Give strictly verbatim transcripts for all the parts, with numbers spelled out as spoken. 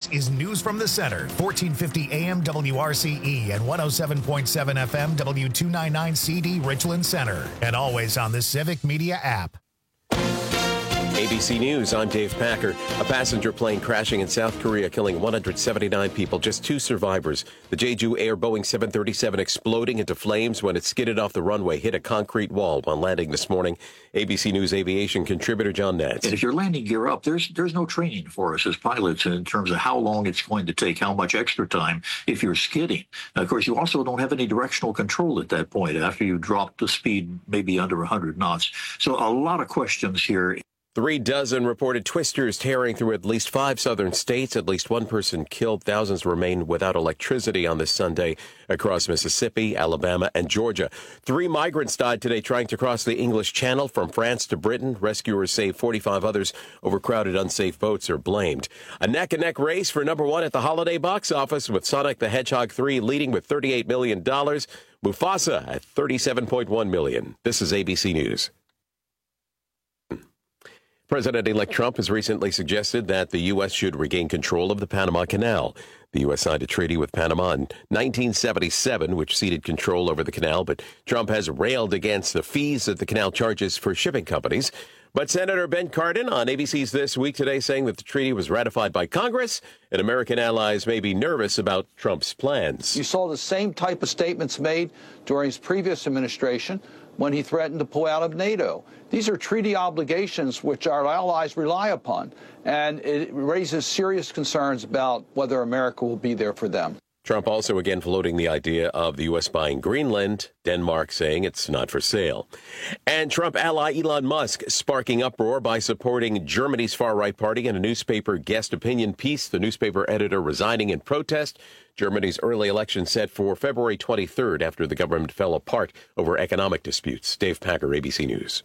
is News from the Center, fourteen fifty A M W R C E and one oh seven point seven F M W two ninety-nine C D Richland Center. And always on the Civic Media app. A B C News, I'm Dave Packer. A passenger plane crashing in South Korea, killing one hundred seventy-nine people, just two survivors. The Jeju Air Boeing seven thirty-seven exploding into flames when it skidded off the runway, hit a concrete wall while landing this morning. A B C News aviation contributor John Nance. And if you're landing gear up, there's there's no training for us as pilots in terms of how long it's going to take, how much extra time if you're skidding. Now, of course, you also don't have any directional control at that point after you drop the speed maybe under one hundred knots. So a lot of questions here. Three dozen reported twisters tearing through at least five southern states. At least one person killed. Thousands remain without electricity on this Sunday across Mississippi, Alabama, and Georgia. Three migrants died today trying to cross the English Channel from France to Britain. Rescuers say forty-five others. Overcrowded, unsafe boats are blamed. A neck-and-neck race for number one at the holiday box office, with Sonic the Hedgehog three leading with thirty-eight million dollars. Mufasa at thirty-seven point one million dollars. This is A B C News. President-elect Trump has recently suggested that the U S should regain control of the Panama Canal. The U S signed a treaty with Panama in nineteen seventy-seven, which ceded control over the canal, but Trump has railed against the fees that the canal charges for shipping companies. But Senator Ben Cardin on A B C's This Week today saying that the treaty was ratified by Congress and American allies may be nervous about Trump's plans. You saw the same type of statements made during his previous administration when he threatened to pull out of NATO. These are treaty obligations which our allies rely upon, and it raises serious concerns about whether America will be there for them. Trump also again floating the idea of the U S buying Greenland, Denmark saying it's not for sale. And Trump ally Elon Musk sparking uproar by supporting Germany's far-right party in a newspaper guest opinion piece. The newspaper editor resigning in protest. Germany's early election set for February twenty-third after the government fell apart over economic disputes. Dave Packer, A B C News.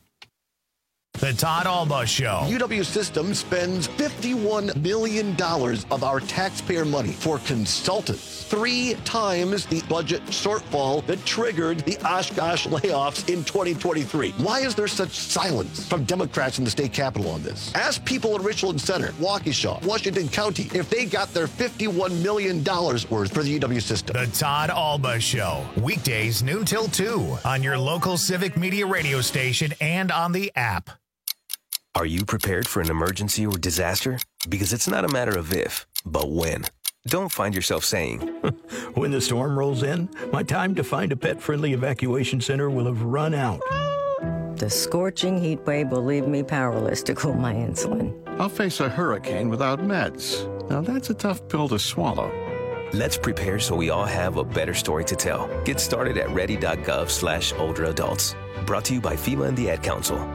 The Todd Alba Show. U W Systems spends fifty-one million dollars of our taxpayer money for consultants, three times the budget shortfall that triggered the Oshkosh layoffs in twenty twenty-three. Why is there such silence from Democrats in the state capitol on this? Ask people in Richland Center, Waukesha, Washington County, if they got their fifty-one million dollars worth for the U W system. The Todd Alba Show. Weekdays noon till two on your local Civic Media radio station and on the app. Are you prepared for an emergency or disaster? Because it's not a matter of if, but when. Don't find yourself saying, when the storm rolls in, my time to find a pet-friendly evacuation center will have run out. The scorching heat wave will leave me powerless to cool my insulin. I'll face a hurricane without meds. Now that's a tough pill to swallow. Let's prepare so we all have a better story to tell. Get started at ready.gov slash older adults. Brought to you by FEMA and the Ad Council.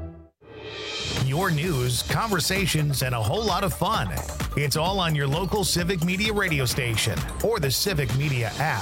Your news, conversations, and a whole lot of fun. It's all on your local Civic Media radio station or the Civic Media app.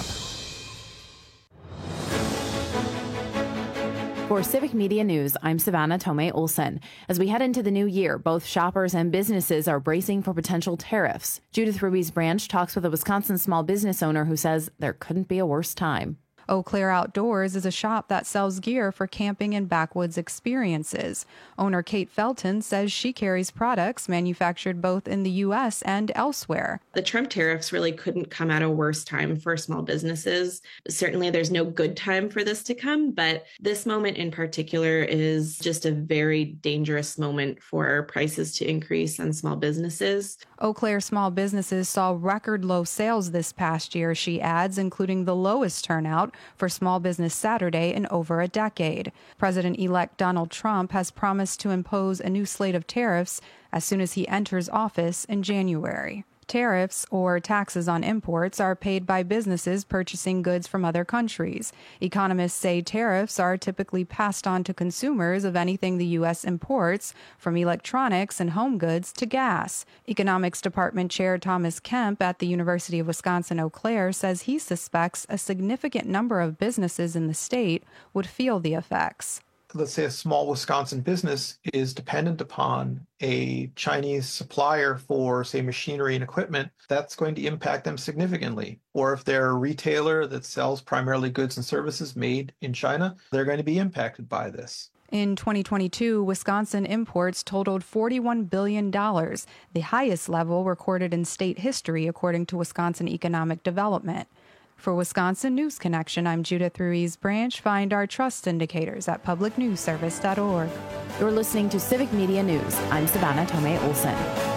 For Civic Media News, I'm Savannah Tomei Olson. As we head into the new year, both shoppers and businesses are bracing for potential tariffs. Judith Ruby's branch talks with a Wisconsin small business owner who says there couldn't be a worse time. Eau Claire Outdoors is a shop that sells gear for camping and backwoods experiences. Owner Kate Felton says she carries products manufactured both in the U S and elsewhere. The Trump tariffs really couldn't come at a worse time for small businesses. Certainly there's no good time for this to come, but this moment in particular is just a very dangerous moment for prices to increase on small businesses. Eau Claire small businesses saw record low sales this past year, she adds, including the lowest turnout for Small Business Saturday in over a decade. President-elect Donald Trump has promised to impose a new slate of tariffs as soon as he enters office in January. Tariffs, or taxes on imports, are paid by businesses purchasing goods from other countries. Economists say tariffs are typically passed on to consumers of anything the U S imports, from electronics and home goods to gas. Economics Department Chair Thomas Kemp at the University of Wisconsin-Eau Claire says he suspects a significant number of businesses in the state would feel the effects. Let's say a small Wisconsin business is dependent upon a Chinese supplier for, say, machinery and equipment, that's going to impact them significantly. Or if they're a retailer that sells primarily goods and services made in China, they're going to be impacted by this. In twenty twenty-two, Wisconsin imports totaled forty-one billion dollars, the highest level recorded in state history, according to Wisconsin Economic Development. For Wisconsin News Connection, I'm Judith Ruiz Branch. Find our trust indicators at public news service dot org. You're listening to Civic Media News. I'm Savannah Tomei Olson.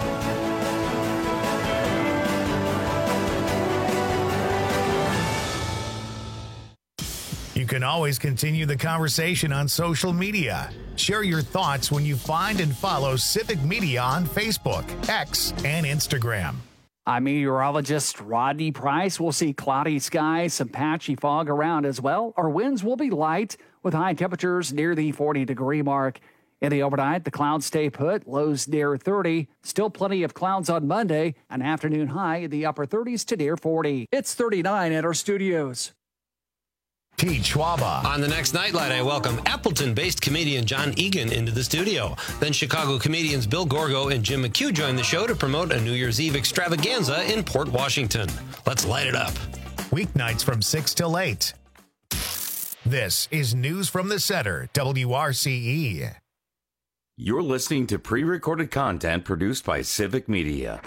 You can always continue the conversation on social media. Share your thoughts when you find and follow Civic Media on Facebook, X, and Instagram. I'm meteorologist Rodney Price. We'll see cloudy skies, some patchy fog around as well. Our winds will be light with high temperatures near the forty degree mark. In the overnight, the clouds stay put, lows near thirty. Still plenty of clouds on Monday, an afternoon high in the upper thirties to near forty. It's thirty-nine at our studios. Pete Schwaba. On the next Nightlight, I welcome Appleton-based comedian John Egan into the studio. Then Chicago comedians Bill Gorgo and Jim McHugh join the show to promote a New Year's Eve extravaganza in Port Washington. Let's light it up. Weeknights from six till eight. This is News from the Center, W R C E. You're listening to pre-recorded content produced by Civic Media.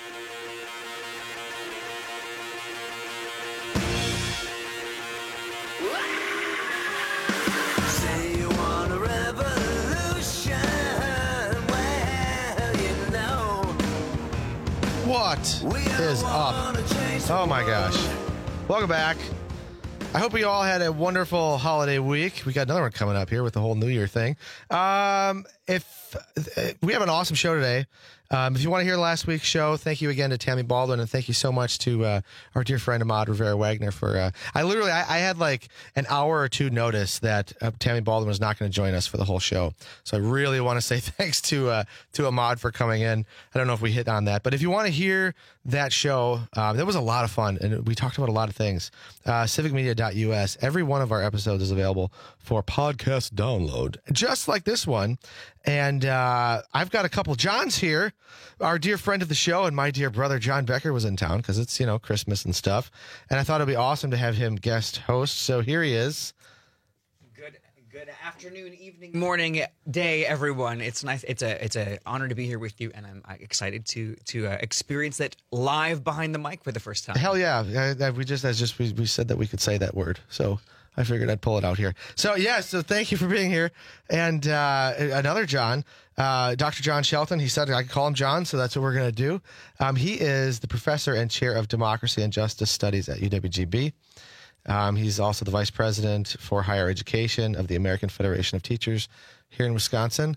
What is up? Oh my gosh. Welcome back. I hope we all had a wonderful holiday week. We got another one coming up here with the whole New Year thing. Um, if uh, we have an awesome show today. Um, if you want to hear last week's show, thank you again to Tammy Baldwin, and thank you so much to uh, our dear friend Ahmad Rivera Wagner for. Uh, I literally, I, I had like an hour or two notice that uh, Tammy Baldwin was not going to join us for the whole show, so I really want to say thanks to uh, to Ahmad for coming in. I don't know if we hit on that, but if you want to hear that show, um, that was a lot of fun, and we talked about a lot of things. Uh, civic media dot U S. Every one of our episodes is available for podcast download, just like this one. And uh, I've got a couple Johns here. Our dear friend of the show and my dear brother John Becker was in town because it's, you know, Christmas and stuff. And I thought it'd be awesome to have him guest host. So here he is. Good good afternoon, evening, morning, day, everyone. It's nice. It's a it's an honor to be here with you, and I'm excited to to uh, experience that live behind the mic for the first time. Hell yeah. Uh, we just, as just we, we said that we could say that word. So I figured I'd pull it out here. So, yeah, so thank you for being here. And uh, another John, uh, Doctor John Shelton, he said I could call him John, so that's what we're going to do. Um, he is the professor and chair of Democracy and Justice Studies at U W G B. Um, he's also the vice president for higher education of the American Federation of Teachers here in Wisconsin.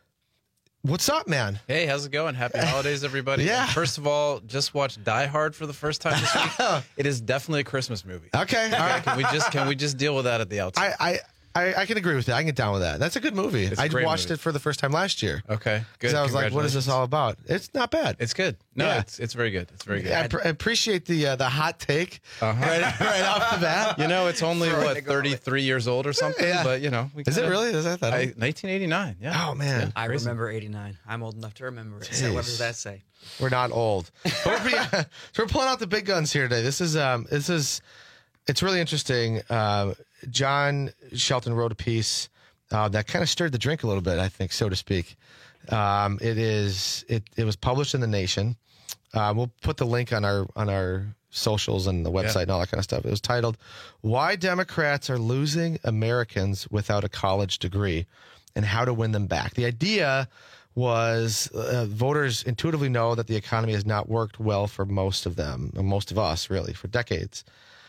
What's up, man? Hey, how's it going? Happy holidays, everybody. Yeah. First of all, just watched Die Hard for the first time this week. It is definitely a Christmas movie. Okay. All right. Can we just can we just deal with that at the outset? I, I, I, I can agree with that. I can get down with that. That's a good movie. It's a I great watched movie. it for the first time last year. Okay, good. Because I was like, what is this all about? It's not bad. It's good. No, Yeah. it's it's very good. It's very good. I, pr- I appreciate the uh, the hot take Uh-huh. right, right off the bat. You know, it's only Right. what thirty-three years old or something. Yeah. But you know, we Is it kinda- really? Is that that I, old? nineteen eighty-nine. Yeah. Oh, man. Yeah, I crazy. remember eighty-nine. I'm old enough to remember it. So what Jeez. does that say? We're not old. But we're, being- so we're pulling out the big guns here today. This is um, this is it's really interesting. Uh, John Shelton wrote a piece uh, that kind of stirred the drink a little bit, I think, so to speak. Um, it is it it was published in The Nation. Uh, we'll put the link on our on our socials and the website Yeah. and all that kind of stuff. It was titled "Why Democrats Are Losing Americans Without a College Degree and How to Win Them Back." The idea was uh, voters intuitively know that the economy has not worked well for most of them, or most of us, really, for decades.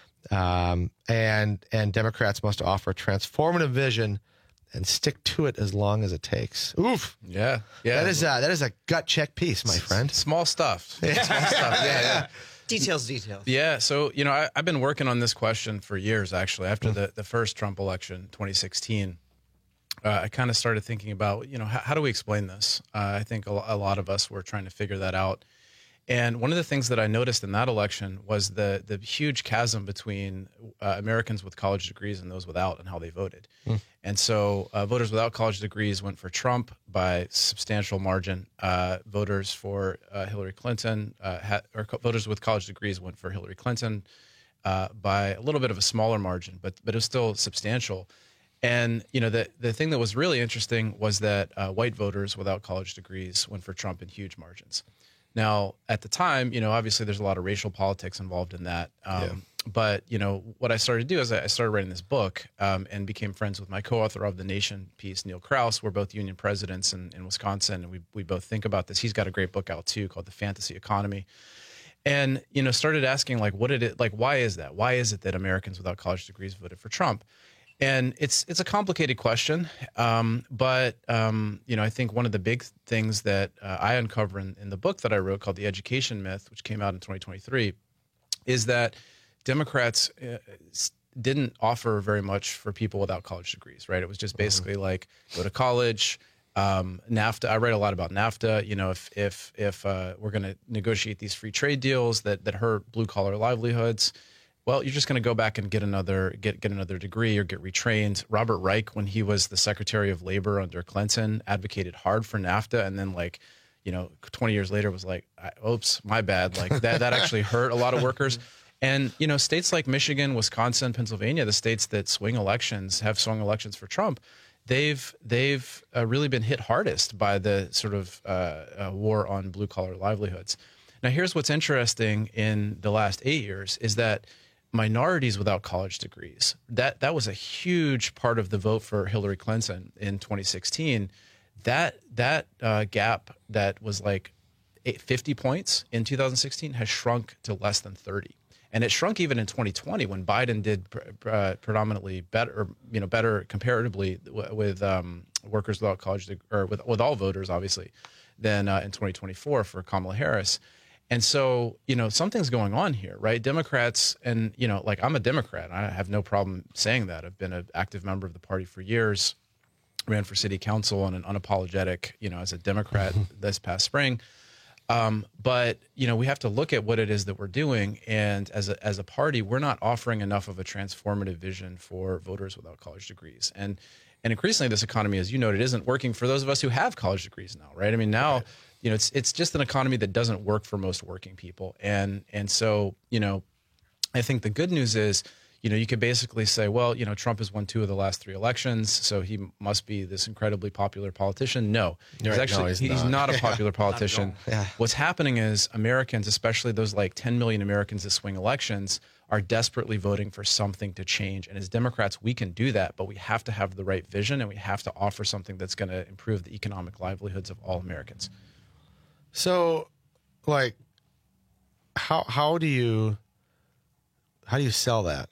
Um, and and Democrats must offer a transformative vision and stick to it as long as it takes. Oof. Yeah. Yeah. That is a, that is a gut check piece, my friend. Small stuff. Small stuff. Yeah. Yeah. Details, details. Yeah, so, you know, I, I've been working on this question for years, actually. After the, the first Trump election, twenty sixteen, uh, I kind of started thinking about, you know, how, how do we explain this? Uh, I think a, a lot of us were trying to figure that out. And one of the things that I noticed in that election was the the huge chasm between uh, Americans with college degrees and those without and how they voted. Mm. And so uh, voters without college degrees went for Trump by substantial margin. Uh, voters for uh, Hillary Clinton, uh, ha- or co- voters with college degrees went for Hillary Clinton uh, by a little bit of a smaller margin, but but it was still substantial. And, you know, the, the thing that was really interesting was that uh, white voters without college degrees went for Trump in huge margins. Now, at the time, you know, obviously there's a lot of racial politics involved in that. Um, yeah. But, you know, what I started to do is I started writing this book um, and became friends with my co-author of The Nation piece, Neil Krauss. We're both union presidents in, in Wisconsin, and we, we both think about this. He's got a great book out, too, called The Fantasy Economy. And, you know, started asking, like, what did it, like, why is that? Why is it that Americans without college degrees voted for Trump? And it's it's a complicated question, um, but um, you know, I think one of the big things that uh, I uncover in, in the book that I wrote called The Education Myth, which came out in twenty twenty-three, is that Democrats uh, didn't offer very much for people without college degrees, right? It was just basically mm-hmm. like, go to college, um, NAFTA. I write a lot about NAFTA. You know, if if if uh, we're going to negotiate these free trade deals that that hurt blue collar livelihoods, well, you're just going to go back and get another get get another degree or get retrained. Robert Reich, when he was the Secretary of Labor under Clinton, advocated hard for NAFTA, and then like, you know, twenty years later was like, oops, my bad. Like that that actually hurt a lot of workers. And you know, states like Michigan, Wisconsin, Pennsylvania, the states that swing elections have swung elections for Trump, they've they've uh, really been hit hardest by the sort of uh, uh, war on blue collar livelihoods. Now, here's what's interesting in the last eight years is that minorities without college degrees, that that was a huge part of the vote for Hillary Clinton in twenty sixteen. That that uh, gap that was like fifty points in two thousand sixteen has shrunk to less than thirty. And it shrunk even in twenty twenty when Biden did uh, predominantly better, or, you know, better comparatively with um, workers without college, or with, with all voters, obviously, than uh, in twenty twenty-four for Kamala Harris. And so, you know, something's going on here, right? Democrats, and, you know, like I'm a Democrat. I have no problem saying that. I've been an active member of the party for years, ran for city council on an unapologetic, you know, as a Democrat this past spring. Um, but, you know, we have to look at what it is that we're doing. And as a, as a party, we're not offering enough of a transformative vision for voters without college degrees. And and increasingly, this economy, as you noted, isn't working for those of us who have college degrees now, right? I mean, now, right. you know, it's it's just an economy that doesn't work for most working people. And and so, you know, I think the good news is, you know, you could basically say, well, you know, Trump has won two of the last three elections, so he must be this incredibly popular politician. No, he's right. actually no, he's, he's not. not a popular politician. Yeah. What's happening is Americans, especially those like ten million Americans that swing elections, are desperately voting for something to change. And as Democrats, we can do that, but we have to have the right vision, and we have to offer something that's going to improve the economic livelihoods of all Americans. So, like, how how do you how do you sell that?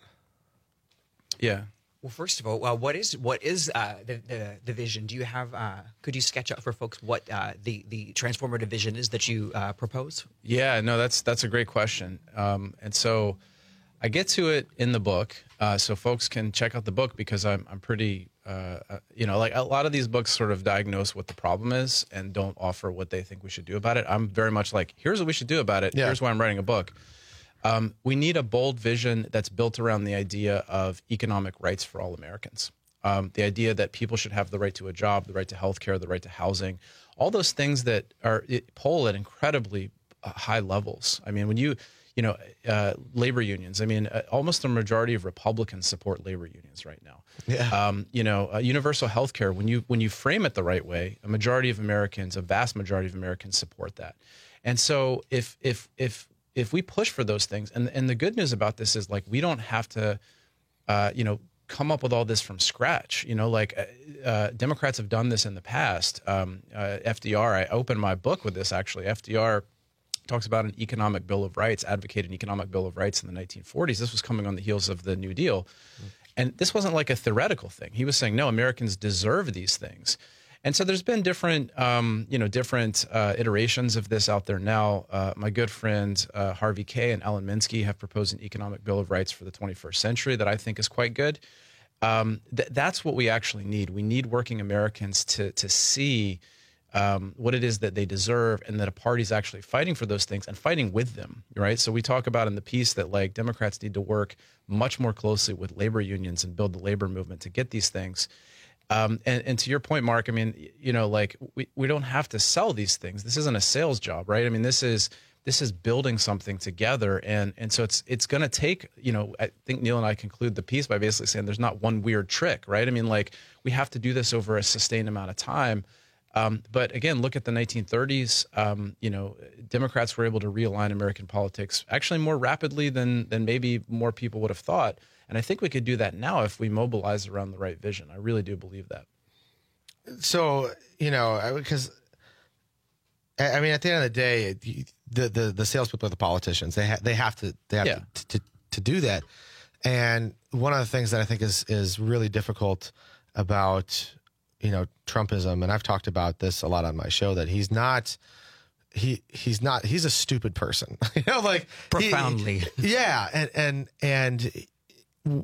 Yeah. Well, first of all, uh, what is what is uh, the, the the vision? Do you have? Uh, could you sketch out for folks what uh, the the transformative vision is that you uh, propose? Yeah, no, that's that's a great question, um, and so I get to it in the book, uh, so folks can check out the book because I'm I'm pretty, uh, uh, you know, like a lot of these books sort of diagnose what the problem is and don't offer what they think we should do about it. I'm very much like, here's what we should do about it. Yeah. Here's why I'm writing a book. Um, we need a bold vision that's built around the idea of economic rights for all Americans. Um, the idea that people should have the right to a job, the right to health care, the right to housing, all those things that are it, poll at incredibly uh, high levels. I mean, when you, you know, uh, labor unions, I mean, uh, almost a majority of Republicans support labor unions right now. Yeah. Um, you know, uh, universal health care, when you, when you frame it the right way, a majority of Americans, a vast majority of Americans support that. And so if, if, if, if we push for those things, and and the good news about this is, like, we don't have to, uh, you know, come up with all this from scratch. You know, like uh, uh, Democrats have done this in the past. Um, uh, F D R, I opened my book with this, actually. F D R talks about an economic bill of rights, advocated an economic bill of rights in the nineteen forties. This was coming on the heels of the New Deal. Mm. And this wasn't like a theoretical thing. He was saying, no, Americans deserve these things. And so there's been different, um, you know, different uh, iterations of this out there now. Uh, my good friend uh, Harvey Kaye and Alan Minsky have proposed an economic bill of rights for the twenty-first century that I think is quite good. Um, th- that's what we actually need. We need working Americans to to see um, what it is that they deserve, and that a party's actually fighting for those things and fighting with them, right? So we talk about in the piece that, like, Democrats need to work much more closely with labor unions and build the labor movement to get these things. Um, and, and to your point, Mark, I mean, you know, like we, we don't have to sell these things. This isn't a sales job, right? I mean, this is this is building something together. And and so it's it's going to take, you know, I think Neil and I conclude the piece by basically saying there's not one weird trick, right? I mean, like, we have to do this over a sustained amount of time. Um, but again, look at the nineteen thirties. Um, you know, Democrats were able to realign American politics actually more rapidly than than maybe more people would have thought. And I think we could do that now if we mobilize around the right vision. I really do believe that. So, you know, because I mean, at the end of the day, the the, the salespeople are the politicians. They ha- they have to they have Yeah. to, to to do that. And one of the things that I think is is really difficult about, you know, Trumpism, and I've talked about this a lot on my show, that he's not, he he's not, he's a stupid person, you know, like profoundly. He, yeah. And, and, and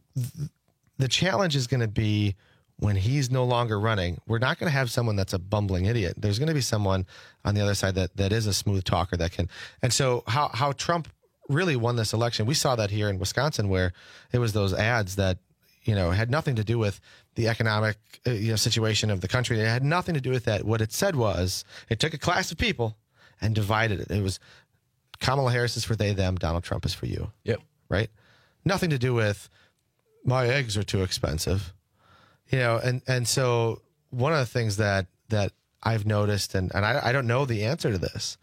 the challenge is going to be when he's no longer running, we're not going to have someone that's a bumbling idiot. There's going to be someone on the other side that, that is a smooth talker that can, and so how, how Trump really won this election, we saw that here in Wisconsin, where it was those ads that, you know, had nothing to do with the economic uh, you know, situation of the country. It had nothing to do with that. What it said was, it took a class of people and divided it. It was Kamala Harris is for they, them. Donald Trump is for you. Yep. Right? Nothing to do with my eggs are too expensive. You know, and, and so one of the things that, that I've noticed, and, and I, I don't know the answer to this,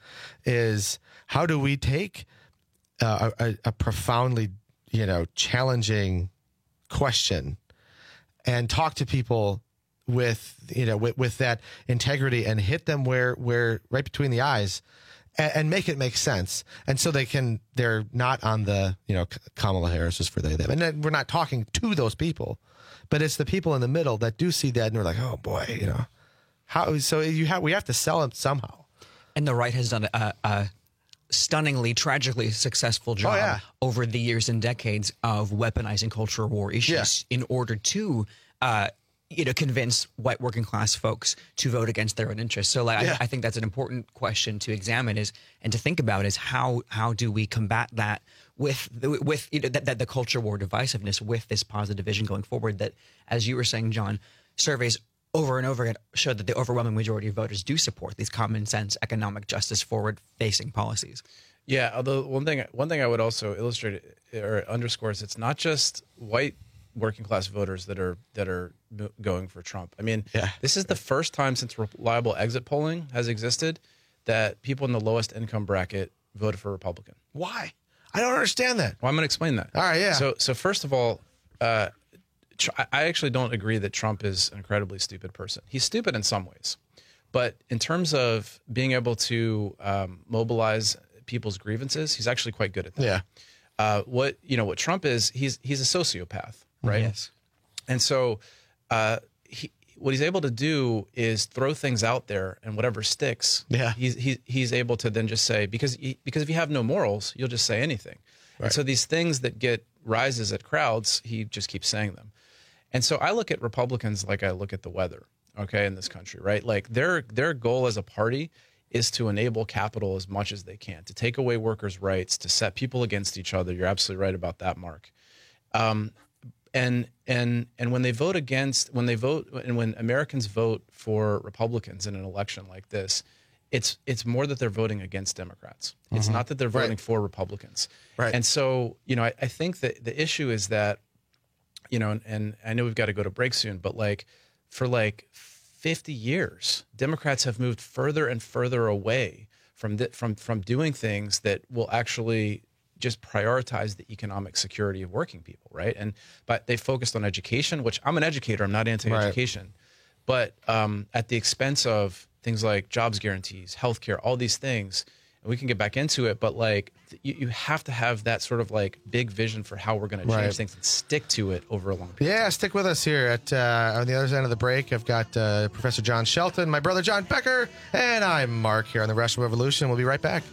is how do we take uh, a, a profoundly, you know, challenging question and talk to people with, you know, with, with that integrity and hit them where, where right between the eyes and, and make it make sense. And so they can, they're not on the, you know, Kamala Harris is for they, them. And then we're not talking to those people, but it's the people in the middle that do see that and we're like, oh boy, you know, how, so you have, we have to sell them somehow. And the right has done a, a stunningly, tragically successful job Oh, yeah. over the years and decades of weaponizing cultural war issues in order to, uh, you know, convince white working class folks to vote against their own interests. So, like, Yeah. I, I think that's an important question to examine is and to think about is how how do we combat that with the, with you know, that, that the culture war divisiveness with this positive vision going forward. That, as you were saying, John, surveys over and over again showed that the overwhelming majority of voters do support these common sense, economic justice, forward-facing policies. Yeah, although one thing one thing I would also illustrate or underscore is it's not just white working class voters that are that are going for Trump. I mean, Yeah. this is the first time since reliable exit polling has existed that people in the lowest income bracket voted for Republican. Why? I don't understand that. Well, I'm going to explain that. All right, yeah. So, so first of all, uh, tr- I actually don't agree that Trump is an incredibly stupid person. He's stupid in some ways, but in terms of being able to um, mobilize people's grievances, he's actually quite good at that. Yeah. Uh, what you know, what Trump is, he's he's a sociopath, right? Yes. And so, uh, he, what he's able to do is throw things out there, and whatever sticks, Yeah. he's he, he's able to then just say because he, because if you have no morals, you'll just say anything. Right. And so these things that get rises at crowds, he just keeps saying them. And so I look at Republicans like I look at the weather, okay, in this country, right? Like their their goal as a party is to enable capital as much as they can, to take away workers' rights, to set people against each other. You're absolutely right about that, Mark. Um, and and and when they vote against, when they vote, and when Americans vote for Republicans in an election like this, it's it's more that they're voting against Democrats. It's Mhm. not that they're voting Right. for Republicans. Right. And so, you know, I, I think that the issue is that, you know, and, and I know we've got to go to break soon, but like for like fifty years, Democrats have moved further and further away from the, from from doing things that will actually just prioritize the economic security of working people, right? And but they focused on education, which I'm an educator, I'm not anti-education, but um, at the expense of things like jobs guarantees, healthcare, all these things. And we can get back into it, but like you, you have to have that sort of like big vision for how we're going to change Right. things and stick to it over a long period. Yeah, stick with us here at uh, on the other side of the break. I've got uh, Professor John Shelton, my brother John Becker, and I'm Mark here on the Russian Revolution. We'll be right back.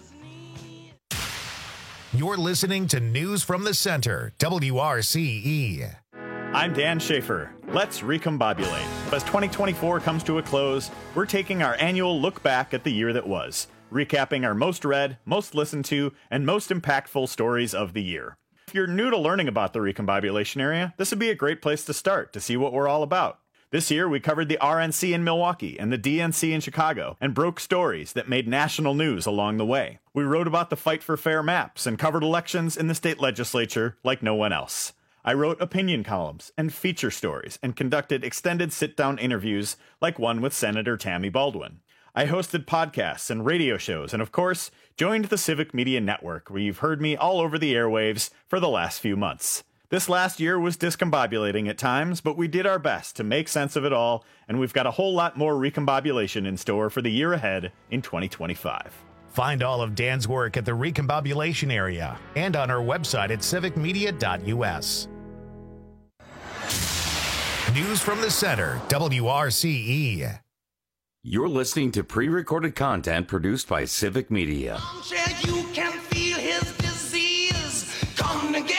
You're listening to News from the Center, W R C E. I'm Dan Schaefer. Let's recombobulate. As twenty twenty-four comes to a close, we're taking our annual look back at the year that was, recapping our most read, most listened to, and most impactful stories of the year. If you're new to learning about the recombobulation area, this would be a great place to start to see what we're all about. This year, we covered the R N C in Milwaukee and the D N C in Chicago and broke stories that made national news along the way. We wrote about the fight for fair maps and covered elections in the state legislature like no one else. I wrote opinion columns and feature stories and conducted extended sit-down interviews like one with Senator Tammy Baldwin. I hosted podcasts and radio shows and, of course, joined the Civic Media Network, where you've heard me all over the airwaves for the last few months. This last year was discombobulating at times, but we did our best to make sense of it all, and we've got a whole lot more recombobulation in store for the year ahead in twenty twenty-five. Find all of Dan's work at the Recombobulation Area and on our website at civic media dot u s. News from the Center, W R C E. You're listening to pre-recorded content produced by Civic Media. You can feel his disease come together.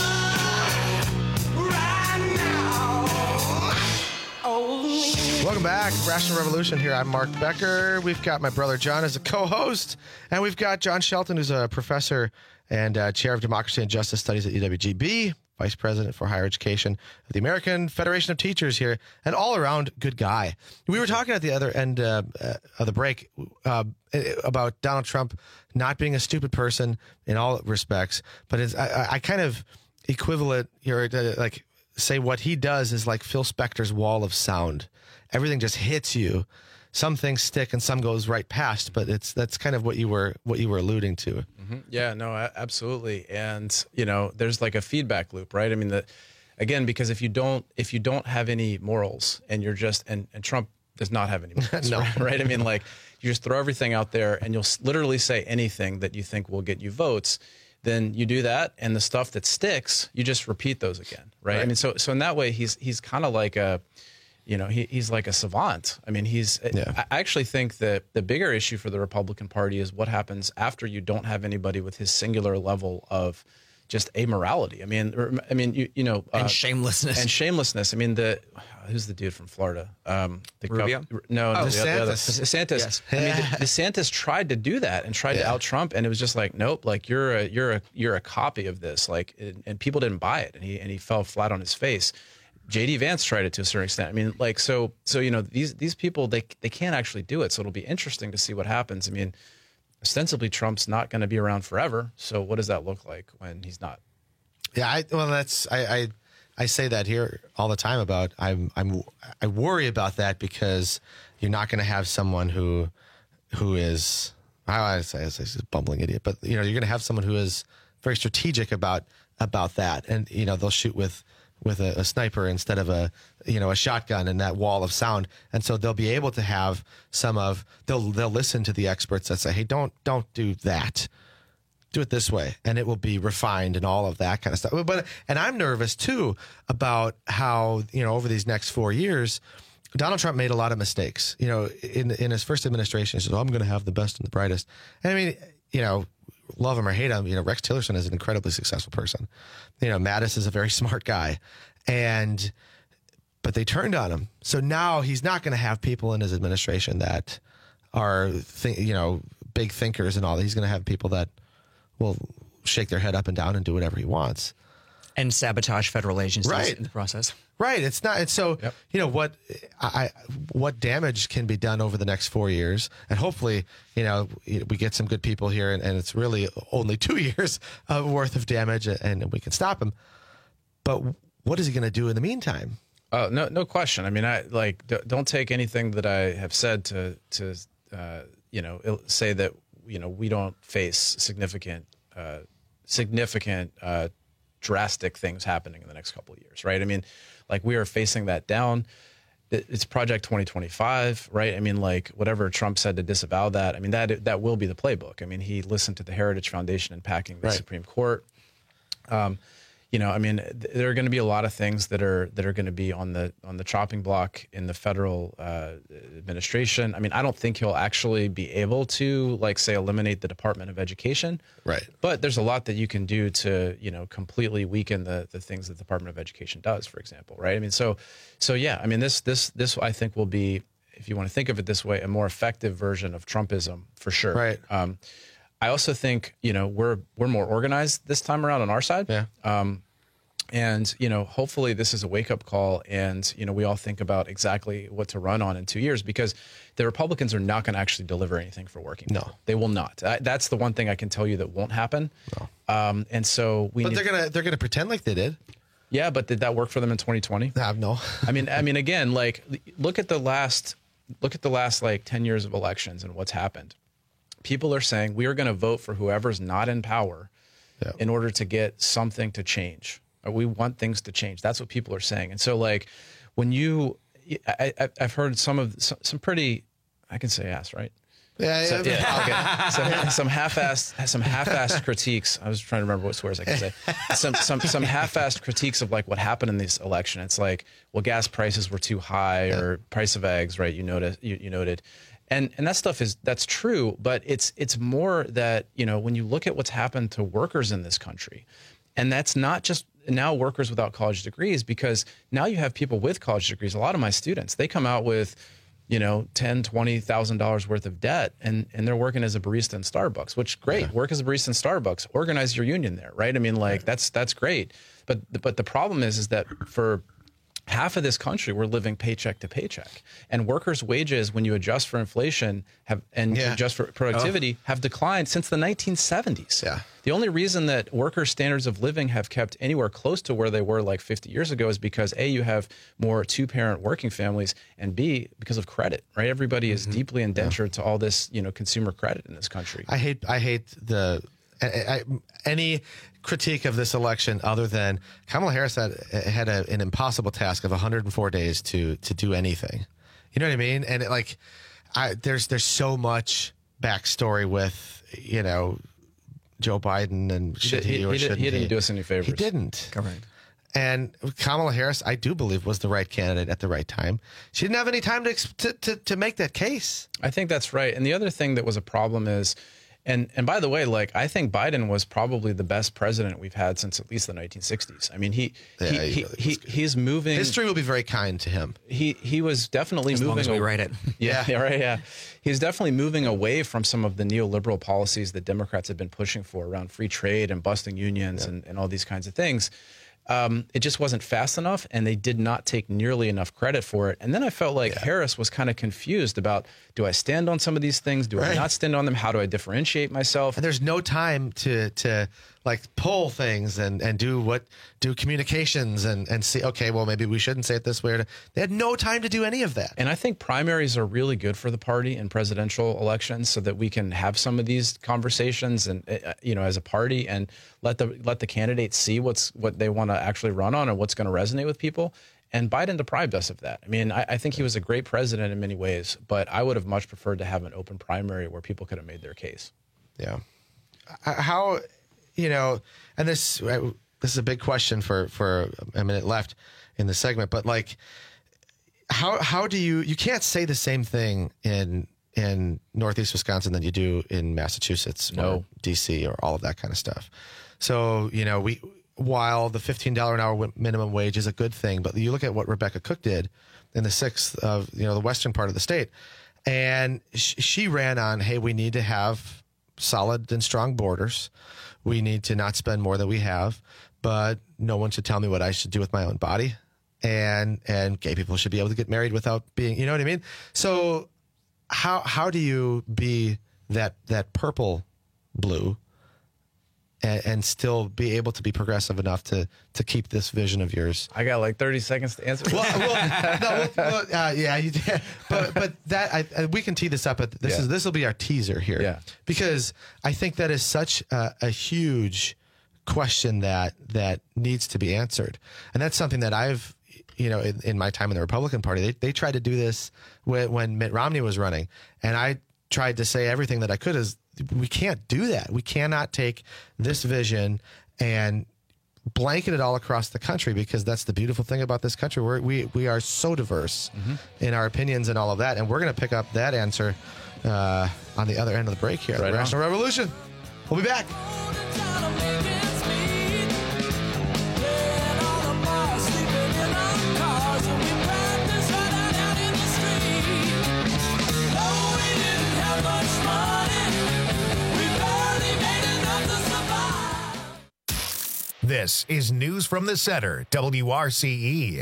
Welcome back, Rational Revolution here. I'm Mark Becker. We've got my brother John as a co-host, and we've got John Shelton, who's a professor and uh, chair of Democracy and Justice Studies at U W G B, vice president for higher education at the American Federation of Teachers here, and all-around good guy. We were talking at the other end uh, uh, of the break uh, about Donald Trump not being a stupid person in all respects, but it's, I, I kind of equivalent here, uh, like say what he does is like Phil Spector's wall of sound. Everything just hits you. Some things stick and some goes right past, but it's that's kind of what you were what you were alluding to. Mm-hmm. Yeah, no, absolutely. And you know, there's like a feedback loop, right? I mean, the again, because if you don't if you don't have any morals and you're just and, and Trump does not have any morals, no. right? right? I mean, like you just throw everything out there and you'll literally say anything that you think will get you votes. Then you do that, and the stuff that sticks, you just repeat those again, right? right. I mean, so so in that way, he's he's kind of like a, you know, he he's like a savant. I mean, he's. Yeah. I actually think that the bigger issue for the Republican Party is what happens after you don't have anybody with his singular level of just amorality. I mean, I mean, you you know, and uh, shamelessness and shamelessness. I mean, the who's the dude from Florida? Um, the Rubio? Gov- no, oh, the, DeSantis. the other, DeSantis. Yes. I mean, De- DeSantis tried to do that and tried yeah. to out Trump, and it was just like, nope, like you're a you're a you're a copy of this, like, and, and people didn't buy it, and he and he fell flat on his face. J D Vance tried it to a certain extent. I mean, like, so so you know, these these people they they can't actually do it. So it'll be interesting to see what happens. I mean, ostensibly Trump's not going to be around forever. So what does that look like when he's not? Yeah, I, well, that's I, I I say that here all the time about I'm I'm I worry about that because you're not going to have someone who who is I say is a bumbling idiot, but you know you're going to have someone who is very strategic about about that, and you know they'll shoot with with a, a sniper instead of a you know a shotgun and that wall of sound, and so they'll be able to have some of they'll they'll listen to the experts that say, hey, don't don't do that. Do it this way, and it will be refined and all of that kind of stuff. But and I'm nervous too about how you know over these next four years, Donald Trump made a lot of mistakes. You know, in in his first administration, he said, "Oh, I'm going to have the best and the brightest." And I mean, you know, love him or hate him, you know, Rex Tillerson is an incredibly successful person. You know, Mattis is a very smart guy, and but they turned on him. So now he's not going to have people in his administration that are th- you know big thinkers and all that. He's going to have people that will shake their head up and down and do whatever he wants. And sabotage federal agencies right. in the process. Right. It's not. It's so, yep. you know, what I what damage can be done over the next four years. And hopefully, you know, we get some good people here and, and it's really only two years of worth of damage and we can stop him. But what is he going to do in the meantime? Oh, no, no question. I mean, I like, don't take anything that I have said to, to uh, you know, say that, you know, we don't face significant, uh, significant, uh, drastic things happening in the next couple of years, right? I mean, like we are facing that down. It's Project twenty twenty-five, right? I mean, like whatever Trump said to disavow that, I mean, that that will be the playbook. I mean, he listened to the Heritage Foundation in packing the right. Supreme Court. Um, you know, I mean, th- there are going to be a lot of things that are that are going to be on the on the chopping block in the federal uh, administration. I mean, I don't think he'll actually be able to, like, say, eliminate the Department of Education. Right. But there's a lot that you can do to, you know, completely weaken the the things that the Department of Education does, for example. Right. I mean, so so yeah. I mean, this this this I think will be, if you want to think of it this way, a more effective version of Trumpism for sure. Right. Um, I also think, you know, we're we're more organized this time around on our side. Yeah. Um, And, you know, hopefully this is a wake-up call and, you know, we all think about exactly what to run on in two years because the Republicans are not going to actually deliver anything for working people. No. They will not. I, that's the one thing I can tell you that won't happen. No. Um, and so we But need, they're going to they're going to pretend like they did. Yeah, but did that work for them in twenty twenty? Uh, no. I mean, I mean, again, like look at the last look at the last like ten years of elections and what's happened. People are saying we are going to vote for whoever's not in power yeah. in order to get something to change. Or we want things to change. That's what people are saying. And so, like, when you, I, I, I've heard some of some, some pretty, I can say ass, right? Yeah, so, yeah. yeah okay. some, some half-assed, some half-assed critiques. I was trying to remember what swears I could say. Some, some, some half-assed critiques of like what happened in this election. It's like, well, gas prices were too high, yeah. or price of eggs, right? You noted, you, you noted. And and that stuff is that's true, but it's it's more that, you know, when you look at what's happened to workers in this country, and that's not just now workers without college degrees, because now you have people with college degrees. A lot of my students, they come out with, you know, ten, twenty thousand dollars worth of debt, and and they're working as a barista in Starbucks, which great. Yeah. Work as a barista in Starbucks. Organize your union there, right? I mean, like that's that's great. But but the problem is is that for half of this country, we're living paycheck to paycheck, and workers' wages, when you adjust for inflation, have and yeah. adjust for productivity, oh. have declined since the nineteen seventies. Yeah. The only reason that workers' standards of living have kept anywhere close to where they were like fifty years ago is because A, you have more two-parent working families, and B, because of credit. Right? Everybody is mm-hmm. deeply indentured yeah. to all this, you know, consumer credit in this country. I hate. I hate the. I, I, any critique of this election other than Kamala Harris had, had a, an impossible task of one hundred four days to to do anything. You know what I mean? And it, like, I, there's there's so much backstory with, you know, Joe Biden and should he, he, or he, shouldn't he, he didn't he? do us any favors. He didn't. Correct. And Kamala Harris, I do believe, was the right candidate at the right time. She didn't have any time to to to, to make that case. I think that's right. And the other thing that was a problem is. And and by the way, like I think Biden was probably the best president we've had since at least the nineteen sixties. I mean, he yeah, he, he, he he's moving. History will be very kind to him. He he was definitely as moving. As long as we write it. Yeah, yeah, right. Yeah, he's definitely moving away from some of the neoliberal policies that Democrats have been pushing for around free trade and busting unions yeah. and, and all these kinds of things. Um, it just wasn't fast enough, and they did not take nearly enough credit for it. And then I felt like yeah. Harris was kind of confused about, do I stand on some of these things? Do right. I not stand on them? How do I differentiate myself? And there's no time to to like pull things and, and do what do communications and, and see, okay, well, maybe we shouldn't say it this way. Or they had no time to do any of that. And I think primaries are really good for the party in presidential elections so that we can have some of these conversations and, uh, you know, as a party and let the let the candidates see what's what they want to actually run on and what's going to resonate with people. And Biden deprived us of that. I mean, I, I think he was a great president in many ways, but I would have much preferred to have an open primary where people could have made their case. Yeah. How, you know, and this this is a big question for, for a minute left in the segment, but like, how how do you, you can't say the same thing in in Northeast Wisconsin than you do in Massachusetts no. or D C or all of that kind of stuff. So, you know, we, while the fifteen dollars an hour minimum wage is a good thing, but you look at what Rebecca Cook did in the sixth of, you know, the western part of the state, and sh- she ran on, hey, we need to have solid and strong borders. We need to not spend more than we have, but no one should tell me what I should do with my own body. And, and gay people should be able to get married without being, you know what I mean? So how, how do you be that, that purple blue and, and still be able to be progressive enough to, to keep this vision of yours? I got like thirty seconds to answer. Well, well, no, well, uh, yeah, you did. But, but that, I, I, we can tee this up. But this yeah. is, this will be our teaser here. Yeah. Because I think that is such a, a huge question that, that needs to be answered. And that's something that I've, you know, in, in my time in the Republican Party, they, they tried to do this when, when Mitt Romney was running. And I tried to say everything that I could is, we can't do that. We cannot take this vision and blanket it all across the country, because that's the beautiful thing about this country. We're, we we are so diverse mm-hmm. in our opinions and all of that. And we're going to pick up that answer uh, on the other end of the break here. Right, the Rational Revolution. We'll be back. This is News from the Center, W R C E.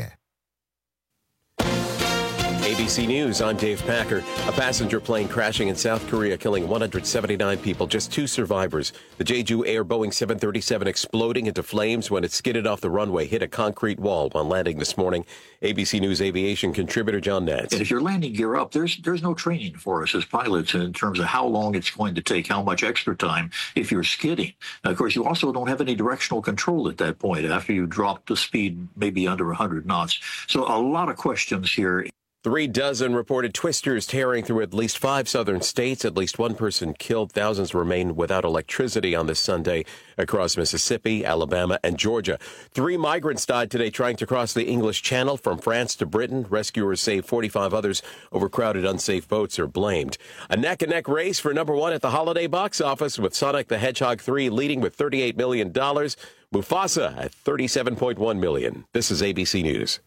A B C News, I'm Dave Packer. A passenger plane crashing in South Korea, killing one hundred seventy-nine people, just two survivors. The Jeju Air Boeing seven thirty-seven exploding into flames when it skidded off the runway, hit a concrete wall while landing this morning. A B C News aviation contributor John Nance. And if you're landing gear up, there's there's no training for us as pilots in terms of how long it's going to take, how much extra time if you're skidding. Now, of course, you also don't have any directional control at that point after you drop the speed maybe under one hundred knots. So a lot of questions here. Three dozen reported twisters tearing through at least five southern states. At least one person killed. Thousands remain without electricity on this Sunday across Mississippi, Alabama, and Georgia. Three migrants died today trying to cross the English Channel from France to Britain. Rescuers say forty-five others. Overcrowded, unsafe boats are blamed. A neck-and-neck race for number one at the holiday box office, with Sonic the Hedgehog three leading with thirty-eight million dollars. Mufasa at thirty-seven point one million dollars. This is A B C News.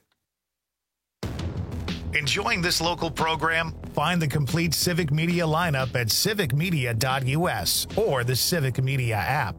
Enjoying this local program? Find the complete Civic Media lineup at civic media dot U S or the Civic Media app.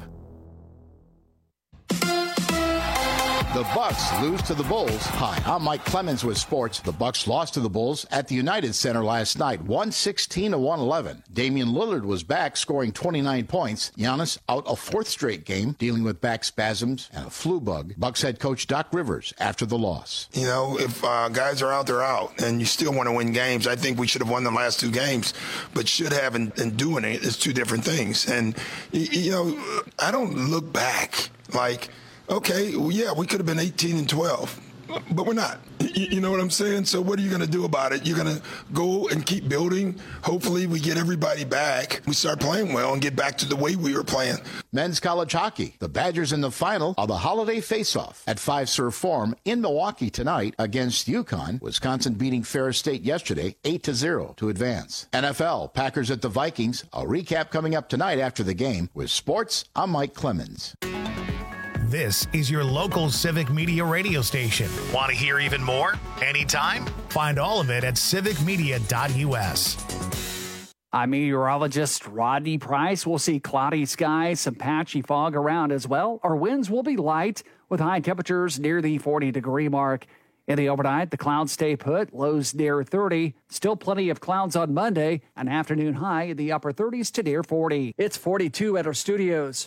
The Bucks lose to the Bulls. Hi, I'm Mike Clemens with sports. The Bucks lost to the Bulls at the United Center last night, one sixteen to one eleven. Damian Lillard was back, scoring twenty-nine points. Giannis out a fourth straight game, dealing with back spasms and a flu bug. Bucks head coach Doc Rivers after the loss. You know, if uh, guys are out, they're out, and you still want to win games. I think we should have won the last two games, but should have and, and doing it is two different things. And, you know, I don't look back like, okay, well, yeah, we could have been eighteen and twelve, but we're not. You, you know what I'm saying? So what are you going to do about it? You're going to go and keep building. Hopefully we get everybody back. We start playing well and get back to the way we were playing. Men's college hockey. The Badgers in the final of the holiday face-off at Fiserv Forum in Milwaukee tonight against UConn. Wisconsin beating Ferris State yesterday eight to zero to advance. N F L, Packers at the Vikings. A recap coming up tonight after the game. With sports, I'm Mike Clemens. This is your local Civic Media radio station. Want to hear even more? Anytime? Find all of it at civic media dot U S. I'm meteorologist Rodney Price. We'll see cloudy skies, some patchy fog around as well. Our winds will be light with high temperatures near the forty degree mark. In the overnight, the clouds stay put, lows near thirty. Still plenty of clouds on Monday, an afternoon high in the upper thirties to near forty. It's forty-two at our studios.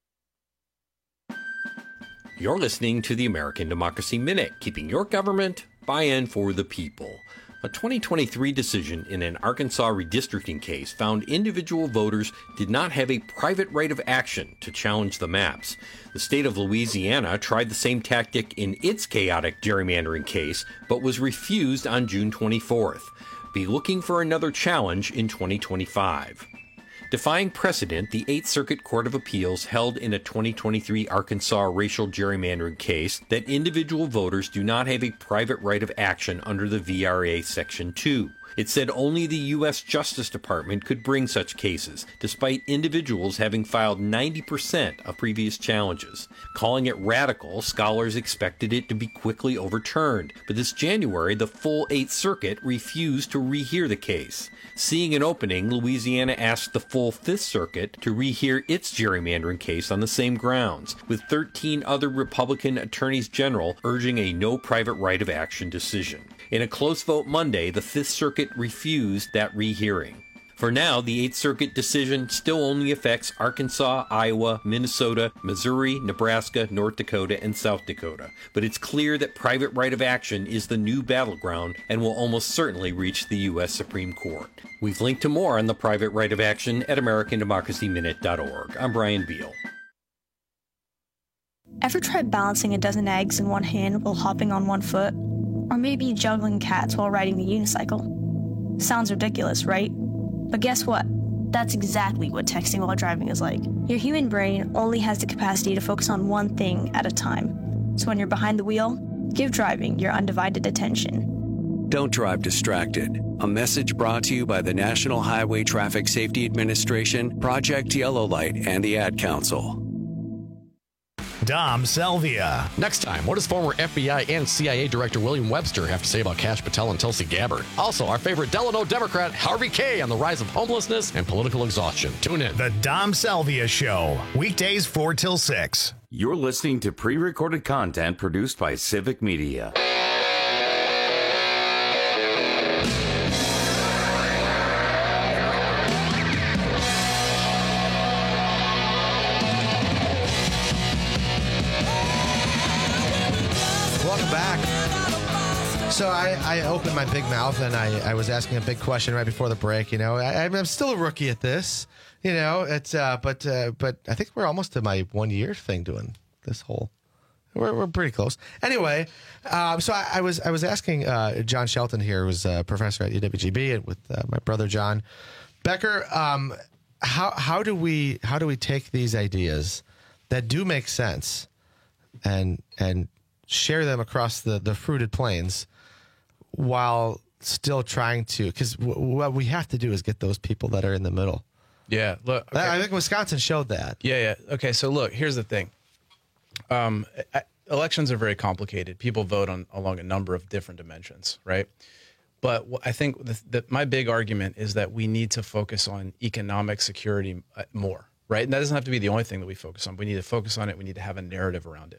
You're listening to the American Democracy Minute, keeping your government buy-in for the people. A twenty twenty-three decision in an Arkansas redistricting case found individual voters did not have a private right of action to challenge the maps. The state of Louisiana tried the same tactic in its chaotic gerrymandering case, but was refused on June twenty-fourth. Be looking for another challenge in twenty twenty-five. Defying precedent, the Eighth Circuit Court of Appeals held in a twenty twenty-three Arkansas racial gerrymandering case that individual voters do not have a private right of action under the V R A Section two. It said only the U S Justice Department could bring such cases, despite individuals having filed ninety percent of previous challenges. Calling it radical, scholars expected it to be quickly overturned, but this January, the full Eighth Circuit refused to rehear the case. Seeing an opening, Louisiana asked the full Fifth Circuit to rehear its gerrymandering case on the same grounds, with thirteen other Republican attorneys general urging a no private right of action decision. In a close vote Monday, the Fifth Circuit refused that rehearing. For now, the Eighth Circuit decision still only affects Arkansas, Iowa, Minnesota, Missouri, Nebraska, North Dakota, and South Dakota. But it's clear that private right of action is the new battleground and will almost certainly reach the U S Supreme Court. We've linked to more on the private right of action at american democracy minute dot org. I'm Brian Beal. Ever tried balancing a dozen eggs in one hand while hopping on one foot? Or maybe juggling cats while riding the unicycle? Sounds ridiculous, right? But guess what? That's exactly what texting while driving is like. Your human brain only has the capacity to focus on one thing at a time. So when you're behind the wheel, give driving your undivided attention. Don't drive distracted. A message brought to you by the National Highway Traffic Safety Administration, Project Yellow Light, and the Ad Council. Dom Salvia. Next time, what does former F B I and C I A Director William Webster have to say about Kash Patel and Tulsi Gabbard? Also, our favorite Delano Democrat, Harvey Kaye, on the rise of homelessness and political exhaustion. Tune in. The Dom Salvia Show, weekdays four till six. You're listening to pre-recorded content produced by Civic Media. Welcome back. So I, I opened my big mouth and I, I was asking a big question right before the break. You know, I, I'm still a rookie at this. You know, it's uh, but uh, but I think we're almost to my one year thing doing this whole. We're we're pretty close. Anyway, um, so I, I was I was asking uh, John Shelton here, who's a professor at U W G B, and with uh, my brother John Becker. Um, how how do we how do we take these ideas that do make sense and and share them across the the fruited plains while still trying to, because w- what we have to do is get those people that are in the middle. Yeah, look, okay. I think Wisconsin showed that. Yeah, yeah. Okay, so look, here's the thing. Um, I, elections are very complicated. People vote on along a number of different dimensions, right? But wh- I think the, the, my big argument is that we need to focus on economic security more, right? And that doesn't have to be the only thing that we focus on. We need to focus on it. We need to have a narrative around it.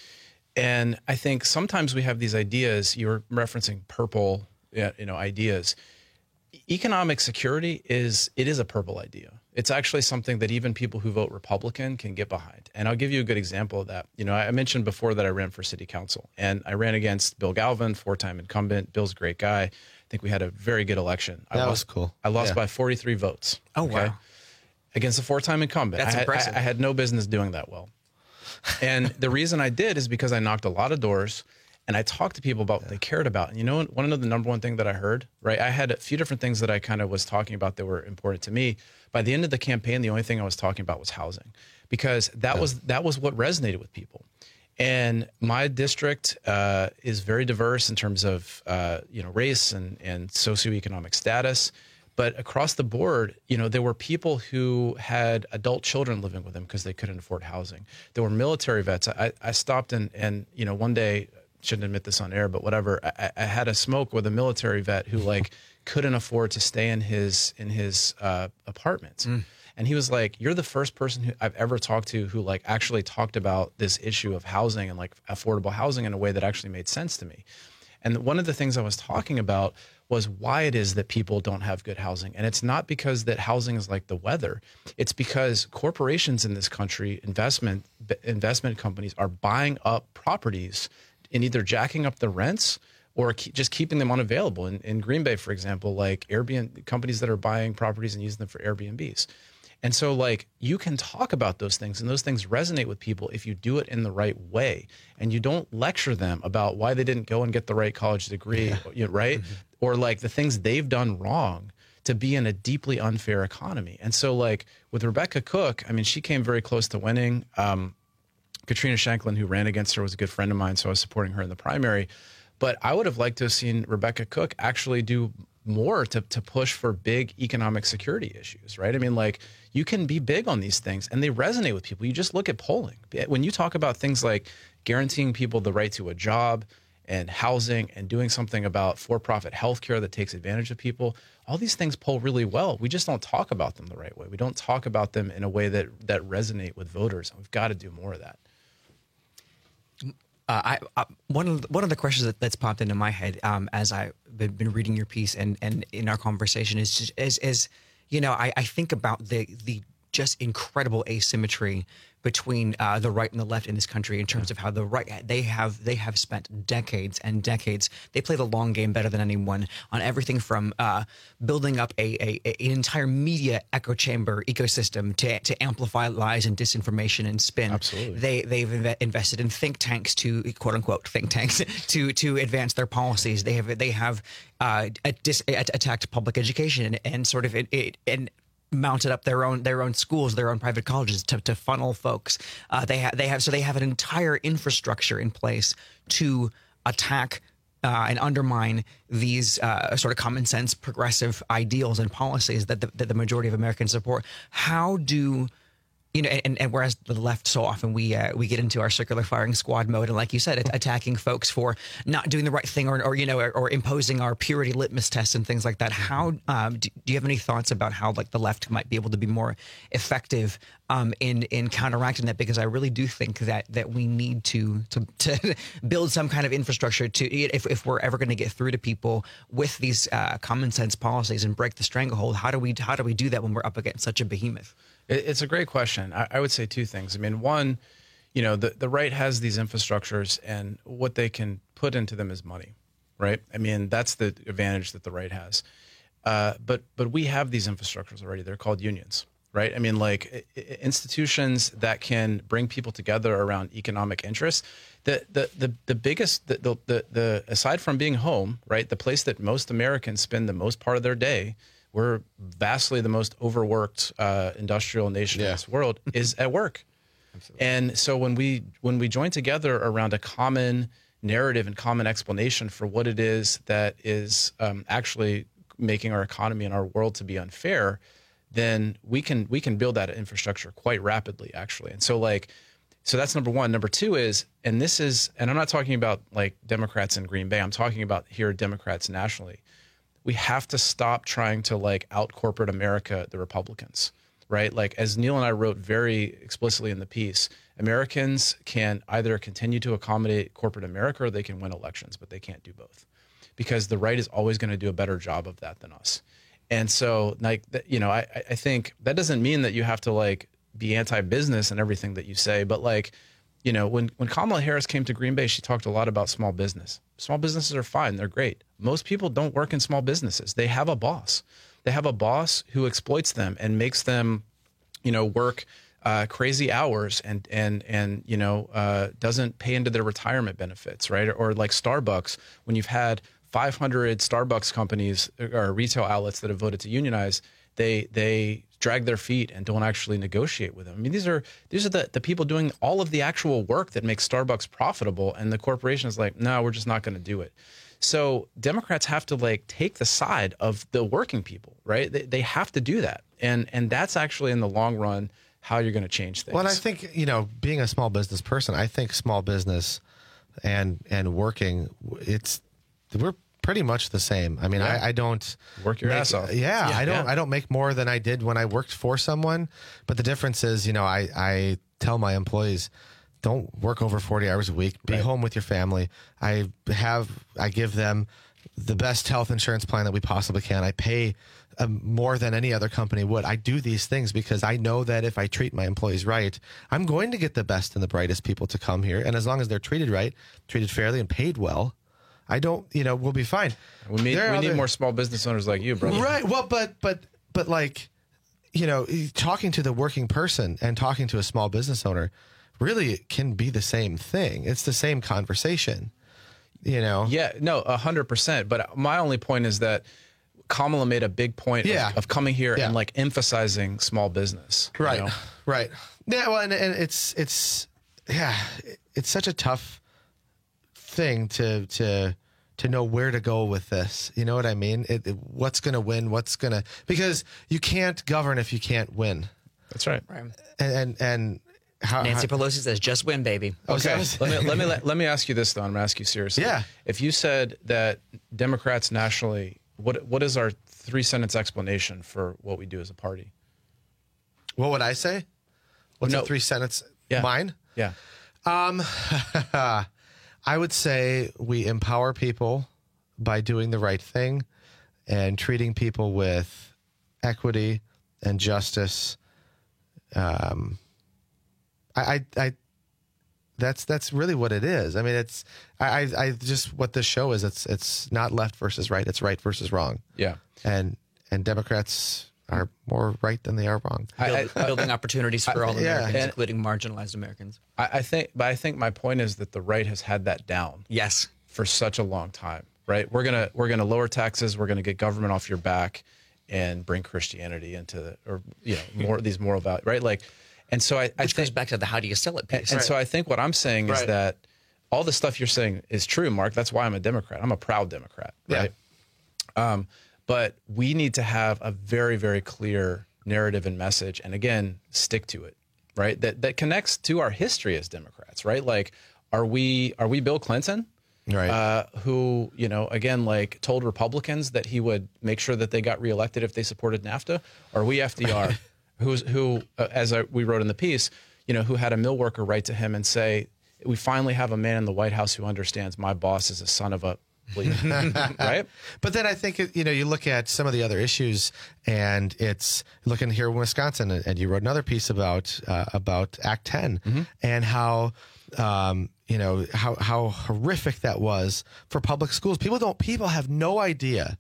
And I think sometimes we have these ideas. You were referencing purple, you know, ideas. Economic security is it is a purple idea. It's actually something that even people who vote Republican can get behind. And I'll give you a good example of that. You know, I mentioned before that I ran for city council, and I ran against Bill Galvin, four-time incumbent. Bill's a great guy. I think we had a very good election. That I was lost, cool. I lost Yeah. by forty-three votes. Oh, okay? wow. Against a four-time incumbent. That's I had, impressive. I, I had no business doing that well. And the reason I did is because I knocked a lot of doors and I talked to people about what they cared about. And you know, one of the number one thing that I heard, right? I had a few different things that I kind of was talking about that were important to me. By the end of the campaign, the only thing I was talking about was housing, because that yeah. was that was what resonated with people. And my district uh, is very diverse in terms of uh, you know race and and socioeconomic status. But across the board, you know, there were people who had adult children living with them because they couldn't afford housing. There were military vets. I, I stopped and, and, you know, one day, shouldn't admit this on air, but whatever, I, I had a smoke with a military vet who like couldn't afford to stay in his in his uh, apartment. Mm. And he was like, you're the first person who I've ever talked to who like actually talked about this issue of housing and like affordable housing in a way that actually made sense to me. And one of the things I was talking about was why it is that people don't have good housing. And it's not because that housing is like the weather. It's because corporations in this country, investment investment companies are buying up properties and either jacking up the rents or keep, just keeping them unavailable. In, in Green Bay, for example, like Airbnb companies that are buying properties and using them for Airbnbs. And so like you can talk about those things and those things resonate with people if you do it in the right way and you don't lecture them about why they didn't go and get the right college degree, yeah. you know, right? Mm-hmm. Or like the things they've done wrong to be in a deeply unfair economy. And so like with Rebecca Cook, I mean, she came very close to winning. Um, Katrina Shanklin, who ran against her, was a good friend of mine, so I was supporting her in the primary. But I would have liked to have seen Rebecca Cook actually do more to, to push for big economic security issues, right? I mean, like, you can be big on these things and they resonate with people. You just look at polling. When you talk about things like guaranteeing people the right to a job and housing and doing something about for-profit healthcare that takes advantage of people, all these things poll really well. We just don't talk about them the right way. We don't talk about them in a way that, that resonate with voters. We've got to do more of that. Uh, I, I one of the, one of the questions that, that's popped into my head um, as I've been, been reading your piece and, and in our conversation is just, is, is you know I, I think about the the just incredible asymmetry between uh, the right and the left in this country in terms of how the right they have they have spent decades and decades. They play the long game better than anyone on everything from uh, building up a, a, a an entire media echo chamber ecosystem to to amplify lies and disinformation and spin. Absolutely, they they've inv- invested in think tanks to quote unquote think tanks to to advance their policies. They have they have uh, a dis- attacked public education and, and sort of it, it and. mounted up their own their own schools, their own private colleges to, to funnel folks. Uh, they have they have so they have an entire infrastructure in place to attack uh, and undermine these uh, sort of common sense progressive ideals and policies that the, that the majority of Americans support. How do You know, and, and whereas the left, so often we uh, we get into our circular firing squad mode, and like you said, attacking folks for not doing the right thing, or, or you know, or, or imposing our purity litmus tests and things like that. How um, do, do you have any thoughts about how like the left might be able to be more effective um, in in counteracting that? Because I really do think that that we need to to, to build some kind of infrastructure to if if we're ever going to get through to people with these uh, common sense policies and break the stranglehold. How do we how do we do that when we're up against such a behemoth? It's a great question. I, I would say two things. I mean, one, you know, the, the right has these infrastructures, and what they can put into them is money, right? I mean, that's the advantage that the right has. Uh, but but we have these infrastructures already. They're called unions, right? I mean, like institutions that can bring people together around economic interests. The the the, the biggest, the, the the the aside from being home, right, the place that most Americans spend the most part of their day, we're vastly the most overworked uh, industrial nation yeah. in this world, is at work. Absolutely. And so when we when we join together around a common narrative and common explanation for what it is that is um, actually making our economy and our world to be unfair, then we can we can build that infrastructure quite rapidly, actually. And so like, so that's number one. Number two is, and this is, and I'm not talking about like Democrats in Green Bay. I'm talking about here Democrats nationally. We have to stop trying to like out corporate America the Republicans, right? Like as Neil and I wrote very explicitly in the piece, Americans can either continue to accommodate corporate America or they can win elections, but they can't do both, because the right is always going to do a better job of that than us. And so like, you know, I, I think that doesn't mean that you have to like be anti-business and everything that you say, but like, you know, when, when Kamala Harris came to Green Bay, she talked a lot about small business. Small businesses are fine. They're great. Most people don't work in small businesses. They have a boss. They have a boss who exploits them and makes them, you know, work uh, crazy hours and, and, and you know, uh, doesn't pay into their retirement benefits, right? Or, or like Starbucks, when you've had five hundred Starbucks companies or retail outlets that have voted to unionize, they they drag their feet and don't actually negotiate with them. I mean, these are these are the, the people doing all of the actual work that makes Starbucks profitable, and the corporation is like, no, we're just not going to do it. So Democrats have to like take the side of the working people, right? They, they have to do that, and and that's actually in the long run how you're going to change things. Well, and I think, you know, being a small business person, I think small business and and working, it's we're pretty much the same. I mean, yeah. I, I don't work your make, ass off. Yeah, yeah I don't. yeah. I don't make more than I did when I worked for someone. But the difference is, you know, I I tell my employees, don't work over forty hours a week. Be right. home with your family. I have. I give them the best health insurance plan that we possibly can. I pay um, more than any other company would. I do these things because I know that if I treat my employees right, I'm going to get the best and the brightest people to come here. And as long as they're treated right, treated fairly, and paid well, I don't, you know, we'll be fine. We need, we other, need more small business owners like you, brother. Right. Well, but, but, but like, you know, talking to the working person and talking to a small business owner really can be the same thing. It's the same conversation, you know? Yeah, no, a hundred percent. But my only point is that Kamala made a big point yeah. of, of coming here yeah. and like emphasizing small business. Right. You know? Right. Yeah. Well, and, and it's, it's, yeah, it's such a tough thing to to to know where to go with this. You know what I mean? It, it, what's going to win? What's going to, because you can't govern if you can't win. That's right. right. And and, and how, Nancy how, Pelosi says, "Just win, baby." Okay. let me let me let, let me ask you this though. I'm going to ask you seriously. Yeah. If you said that Democrats nationally, what what is our three sentence explanation for what we do as a party? What would I say? What's no. a three sentence? Yeah. Mine? Yeah. Um, I would say we empower people by doing the right thing and treating people with equity and justice. Um, I, I, I that's that's really what it is. I mean, it's I, I just what this show is. It's it's not left versus right. It's right versus wrong. Yeah. And and Democrats are more right than they are wrong. Build, I, building opportunities for all I, yeah. Americans, and, including marginalized Americans. I, I think, but I think my point is that the right has had that down. Yes. For such a long time, right? We're gonna we're gonna lower taxes. We're gonna get government off your back, and bring Christianity into the, or you know more these moral values, right? Like, and so I, Which I think, goes back to the how do you sell it piece. And, and right. so I think what I'm saying right. is that all the stuff you're saying is true, Mark. That's why I'm a Democrat. I'm a proud Democrat, right? Yeah. Um, but we need to have a very very clear narrative and message, and again, stick to it. right? That that connects to our history as Democrats, right? Like, are we are we Bill Clinton? Right. Uh, who, you know, again, like told Republicans that he would make sure that they got reelected if they supported NAFTA? Or are we F D R, who's, who, uh, as I, we wrote in the piece, you know, who had a mill worker write to him and say, we finally have a man in the White House who understands my boss is a son of a bleeder, right? But then I think, you know, you look at some of the other issues, and it's looking here in Wisconsin, and you wrote another piece about uh, about Act ten Mm-hmm. and how, um, you know, how how horrific that was for public schools. People don't. People have no idea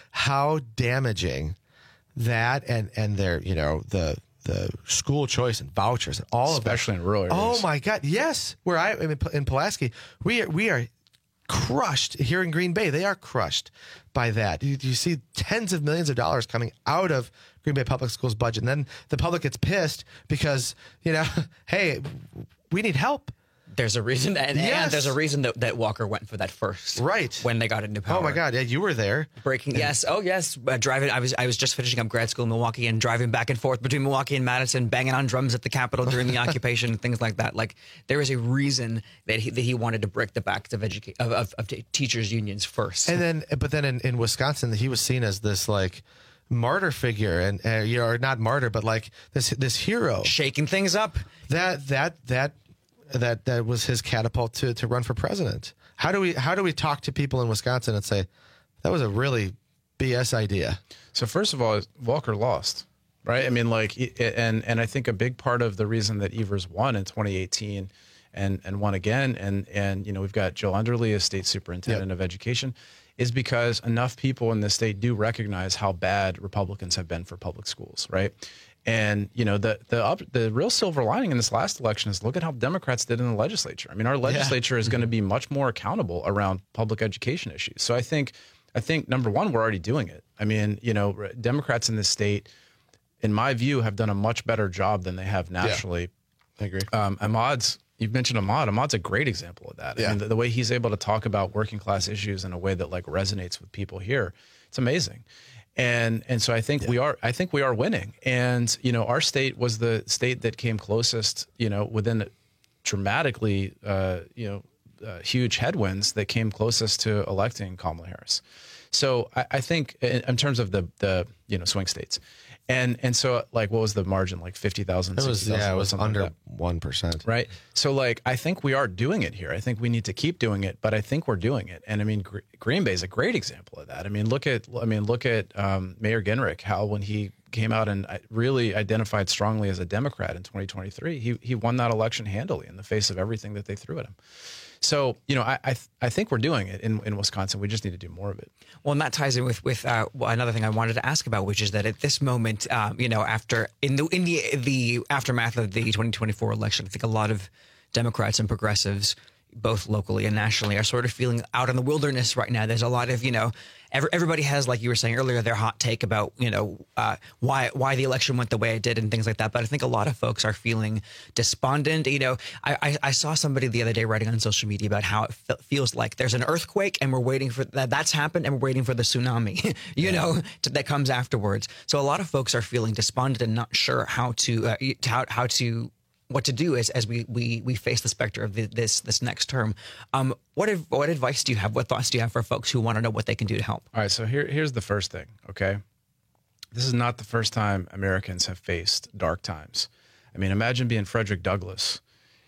how damaging that and and their, you know, the the school choice and vouchers and all especially of that. in rural areas. Oh my God! Yes, where I in, in Pulaski, we are, we are crushed here in Green Bay. They are crushed by that. You, you see tens of millions of dollars coming out of Green Bay Public Schools budget, and then the public gets pissed because, you know, hey, we need help. There's a reason, and, Yes. and there's a reason that, that Walker went for that first, right? When they got into power. Oh my God! Yeah, you were there. Breaking, yes, oh yes. Uh, driving, I was, I was just finishing up grad school in Milwaukee and driving back and forth between Milwaukee and Madison, banging on drums at the Capitol during the occupation and things like that. Like, there is a reason that he that he wanted to break the backs of educate of, of, of t- teachers unions first. And then, but then in, in Wisconsin, he was seen as this like martyr figure, and uh, you know, or not martyr, but like this this hero, shaking things up. That that that. That that was his catapult to to run for president. How do we how do we talk to people in Wisconsin and say that was a really B S idea? So first of all, Walker lost, right? I mean, like, and and I think a big part of the reason that Evers won in twenty eighteen and and won again, and and you know, we've got Joe Underly as state superintendent Yep. of education, is because enough people in the state do recognize how bad Republicans have been for public schools, right? And, you know, the the up, the real silver lining in this last election is look at how Democrats did in the legislature. I mean, our legislature yeah. is going to be much more accountable around public education issues. So I think, I think number one, we're already doing it. I mean, you know, Democrats in this state, in my view, have done a much better job than they have nationally. Yeah, I agree. Um, Ahmad's, you've mentioned Ahmad. Ahmad's a great example of that. Yeah. I mean, the, the way he's able to talk about working class issues in a way that like resonates with people here, it's amazing. And and so I think yeah. we are I think we are winning. And, you know, our state was the state that came closest, you know, within dramatically, uh, you know, uh, huge headwinds that came closest to electing Kamala Harris. So I, I think in, in terms of the, the, you know, swing states. And and so, like, what was the margin? Like fifty thousand? It was, yeah, it was under like one percent. Right. So, like, I think we are doing it here. I think we need to keep doing it, but I think we're doing it. And I mean, Gr- Green Bay is a great example of that. I mean, look at, I mean, look at um, Mayor Gingrich, how when he came out and really identified strongly as a Democrat in twenty twenty-three, he he won that election handily in the face of everything that they threw at him. So, you know, I I, th- I think we're doing it in, in Wisconsin. We just need to do more of it. Well, and that ties in with with uh, another thing I wanted to ask about, which is that at this moment, um, you know, after in the in the the aftermath of the twenty twenty-four election, I think a lot of Democrats and progressives, both locally and nationally, are sort of feeling out in the wilderness right now. There's a lot of, you know, every, everybody has, like you were saying earlier, their hot take about, you know, uh, why why the election went the way it did and things like that. But I think a lot of folks are feeling despondent. You know, I, I, I saw somebody the other day writing on social media about how it fe- feels like there's an earthquake and we're waiting for that. That's happened and we're waiting for the tsunami, you yeah. know, to, that comes afterwards. So a lot of folks are feeling despondent and not sure how to uh, how how to. what to do as, as we, we, we face the specter of the, this this next term. Um, what av- what advice do you have? What thoughts do you have for folks who want to know what they can do to help? All right, so here here's the first thing, okay? This is not the first time Americans have faced dark times. I mean, imagine being Frederick Douglass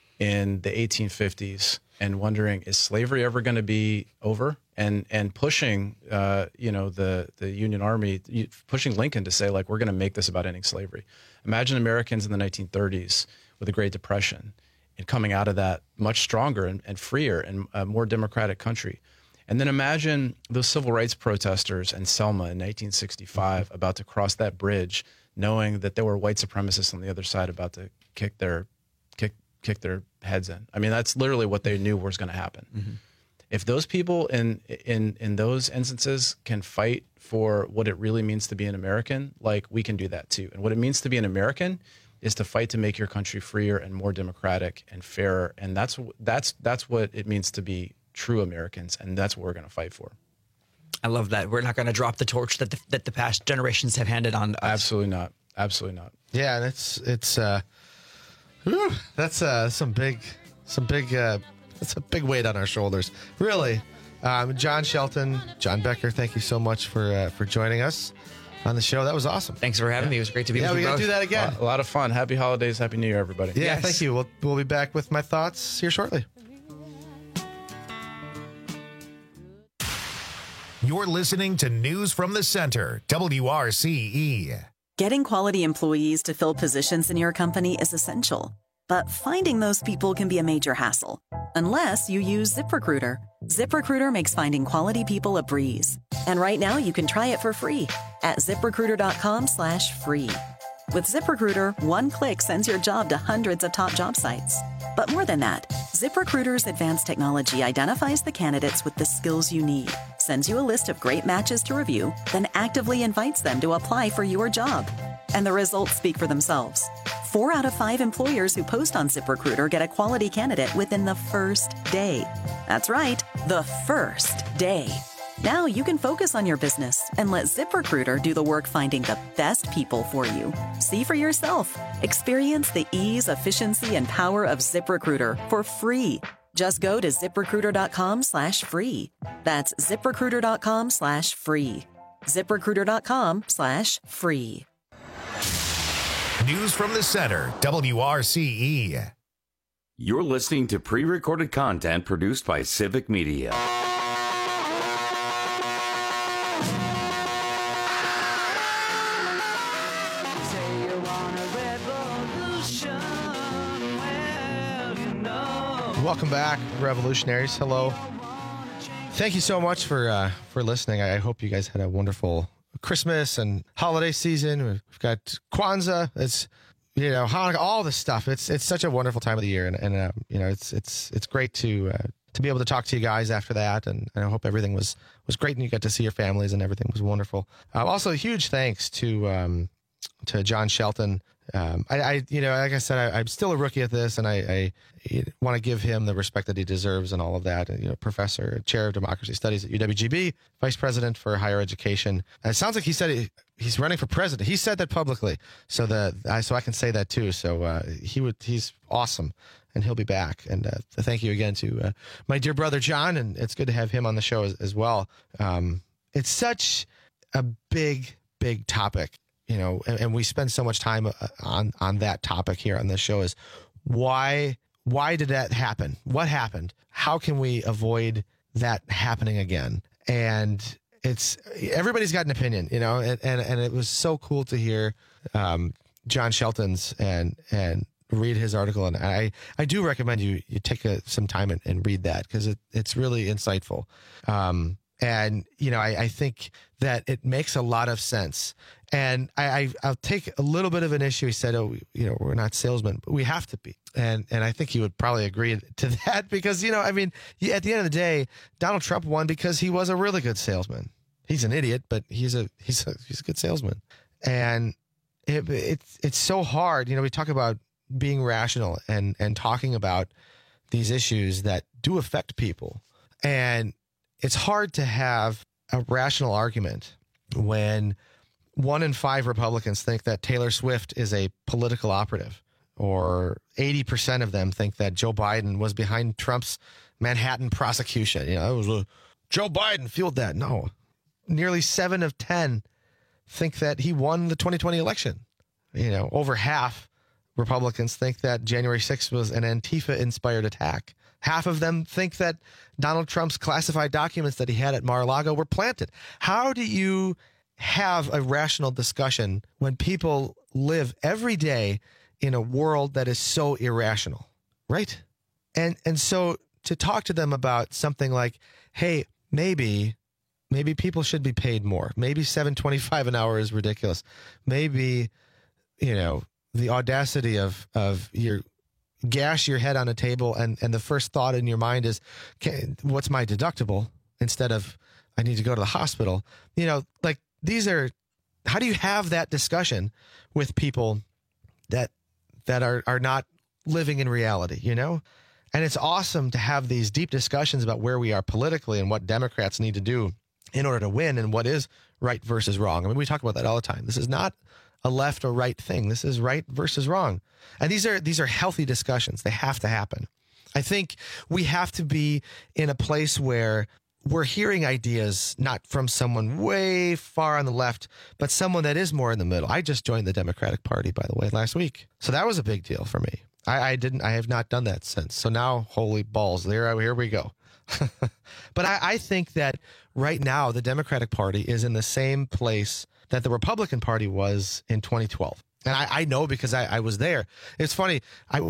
in the eighteen fifties and wondering, is slavery ever going to be over? And and pushing, uh, you know, the, the Union Army, pushing Lincoln to say, like, we're going to make this about ending slavery. Imagine Americans in the nineteen thirties with the Great Depression and coming out of that much stronger and, and freer and a more democratic country. And then imagine those civil rights protesters in Selma in nineteen sixty-five mm-hmm. about to cross that bridge, knowing that there were white supremacists on the other side about to kick their kick kick their heads in. I mean, that's literally what they knew was going to happen. Mm-hmm. If those people in in in those instances can fight for what it really means to be an American, like, we can do that too. And what it means to be an American is to fight to make your country freer and more democratic and fairer. And that's that's that's what it means to be true Americans, and that's what we're going to fight for. I love that. We're not going to drop the torch that the, that the past generations have handed on to us. Absolutely not. Absolutely not. Yeah, and it's it's uh, Whew, that's uh, some big, some big, uh, that's a big weight on our shoulders. Really. Um, John Shelton, John Becker, thank you so much for uh, for joining us on the show. That was awesome. Thanks for having yeah. me. It was great to be yeah, with you Yeah, we got both. to do that again. A lot of fun. Happy holidays. Happy New Year, everybody. Yeah, yes. thank you. We'll, we'll be back with my thoughts here shortly. You're listening to News from the Center, W R C E. Getting quality employees to fill positions in your company is essential, but finding those people can be a major hassle, unless you use ZipRecruiter. ZipRecruiter makes finding quality people a breeze. And right now you can try it for free at ZipRecruiter.com slash free. With ZipRecruiter, one click sends your job to hundreds of top job sites. But more than that, ZipRecruiter's advanced technology identifies the candidates with the skills you need, sends you a list of great matches to review, then actively invites them to apply for your job. And the results speak for themselves. Four out of five employers who post on ZipRecruiter get a quality candidate within the first day. That's right, the first day. Now you can focus on your business and let ZipRecruiter do the work finding the best people for you. See for yourself. Experience the ease, efficiency, and power of ZipRecruiter for free. Just go to ZipRecruiter.com slash free. That's ZipRecruiter.com slash free. ZipRecruiter.com slash free. News from the Center, W R C E. You're listening to pre-recorded content produced by Civic Media. Welcome back, Revolutionaries. Hello. Thank you so much for uh, for listening. I hope you guys had a wonderful Christmas and holiday season. We've got Kwanzaa. It's, you know, Hanukkah, all this stuff. It's it's such a wonderful time of the year, and, and uh, you know, it's it's it's great to uh, to be able to talk to you guys after that. And, and I hope everything was was great, and you got to see your families, and everything was wonderful. Uh, also, a huge thanks to um, to John Shelton. Um, I, I, you know, like I said, I, I'm still a rookie at this, and I, I want to give him the respect that he deserves and all of that. And, you know, professor, chair of democracy studies at U W G B, vice president for higher education. And it sounds like he said he, he's running for president. He said that publicly, so that I, so I can say that too. So uh, he would, he's awesome, and he'll be back. And uh, thank you again to uh, my dear brother John, and it's good to have him on the show as, as well. Um, it's such a big, big topic. You know, and, and we spend so much time on on that topic here on this show. Is why why did that happen? What happened? How can we avoid that happening again? And it's everybody's got an opinion, you know, and and, and it was so cool to hear um, John Shelton's and and read his article. And I I do recommend you you take a, some time and, and read that, because it, it's really insightful. Um, and you know, I, I think that it makes a lot of sense. And I, I, I'll take a little bit of an issue. He said, oh, you know, we're not salesmen, but we have to be. And and I think he would probably agree to that, because, you know, I mean, at the end of the day, Donald Trump won because he was a really good salesman. He's an idiot, but he's a he's a, he's a good salesman. And it, it's it's so hard. You know, we talk about being rational and, and talking about these issues that do affect people. And it's hard to have a rational argument when one in five Republicans think that Taylor Swift is a political operative, or eighty percent of them think that Joe Biden was behind Trump's Manhattan prosecution. You know, it was a, Joe Biden fueled that. No, nearly seven of ten think that he won the twenty twenty election. You know, over half Republicans think that January sixth was an Antifa-inspired attack. Half of them think that Donald Trump's classified documents that he had at Mar-a-Lago were planted. How do you have a rational discussion when people live every day in a world that is so irrational, right? And and so to talk to them about something like, hey, maybe maybe people should be paid more. Maybe seven twenty-five an hour is ridiculous. Maybe, you know, the audacity of of your gash your head on a table and and the first thought in your mind is, okay, what's my deductible, instead of I need to go to the hospital. You know, like, these are, how do you have that discussion with people that that are, are not living in reality, you know? And it's awesome to have these deep discussions about where we are politically and what Democrats need to do in order to win and what is right versus wrong. I mean, we talk about that all the time. This is not a left or right thing. This is right versus wrong. And these are these are healthy discussions. They have to happen. I think we have to be in a place where we're hearing ideas not from someone way far on the left, but someone that is more in the middle. I just joined the Democratic Party, by the way, last week. So that was a big deal for me. I, I didn't, I have not done that since. So now, holy balls, there, here we go. But I, I think that right now, the Democratic Party is in the same place that the Republican Party was in twenty twelve. And I, I know because I, I was there. It's funny. I,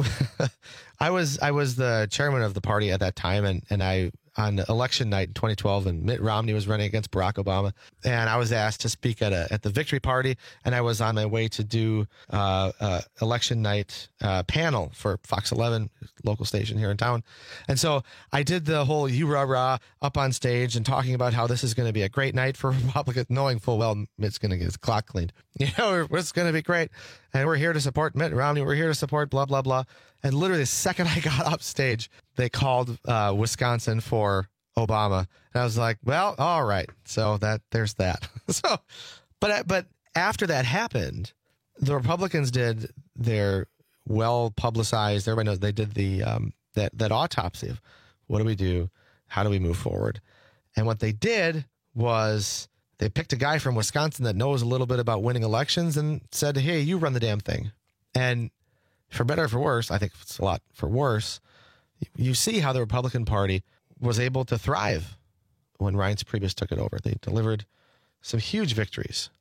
I was I was the chairman of the party at that time, and, and I on election night in twenty twelve, and Mitt Romney was running against Barack Obama, and I was asked to speak at a at the Victory Party, and I was on my way to do uh, uh, election night uh, panel for Fox eleven, local station here in town, and so I did the whole you rah rah up on stage and talking about how this is going to be a great night for Republicans, knowing full well Mitt's going to get his clock cleaned. You know, it's going to be great, and we're here to support Mitt Romney. We're here to support blah blah blah. And literally the second I got up stage, they called uh, Wisconsin for Obama. And I was like, well, all right. So that there's that. so, but but after that happened, the Republicans did their well publicized. Everybody knows they did the um, that that autopsy of what do we do, how do we move forward, and what they did was they picked a guy from Wisconsin that knows a little bit about winning elections and said, hey, you run the damn thing. And for better or for worse, I think it's a lot for worse, you see how the Republican Party was able to thrive when Reince Priebus took it over. They delivered some huge victories.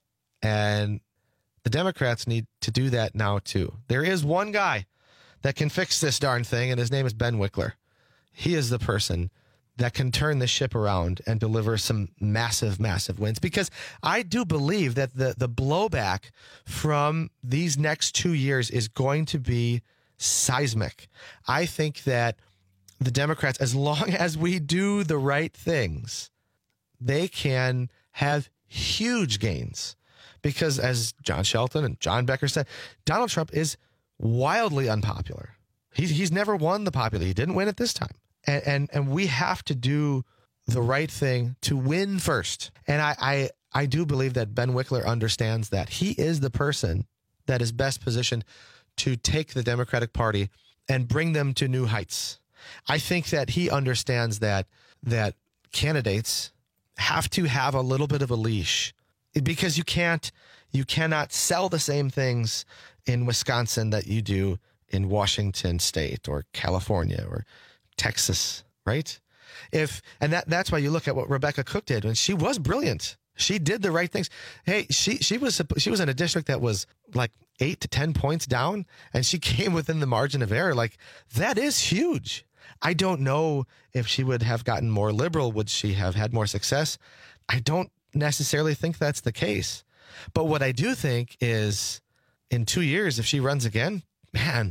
And the Democrats need to do that now, too. There is one guy that can fix this darn thing, and his name is Ben Wickler. He is the person that can turn the ship around and deliver some massive, massive wins. Because I do believe that the, the blowback from these next two years is going to be seismic. I think that the Democrats, as long as we do the right things, they can have huge gains. Because as John Shelton and John Becker said, Donald Trump is wildly unpopular. He's, he's never won the popular. He didn't win it this time. And, and and we have to do the right thing to win first. And I, I I do believe that Ben Wickler understands that. He is the person that is best positioned to take the Democratic Party and bring them to new heights. I think that he understands that that candidates have to have a little bit of a leash, because you can't you cannot sell the same things in Wisconsin that you do in Washington State or California or Texas, right? If and that that's why you look at what Rebecca Cook did, and she was brilliant. She did the right things. Hey, she she was she was in a district that was like eight to ten points down, and she came within the margin of error. Like, that is huge. I don't know if she would have gotten more liberal. Would she have had more success? I don't necessarily think that's the case. But what I do think is, in two years, if she runs again, man,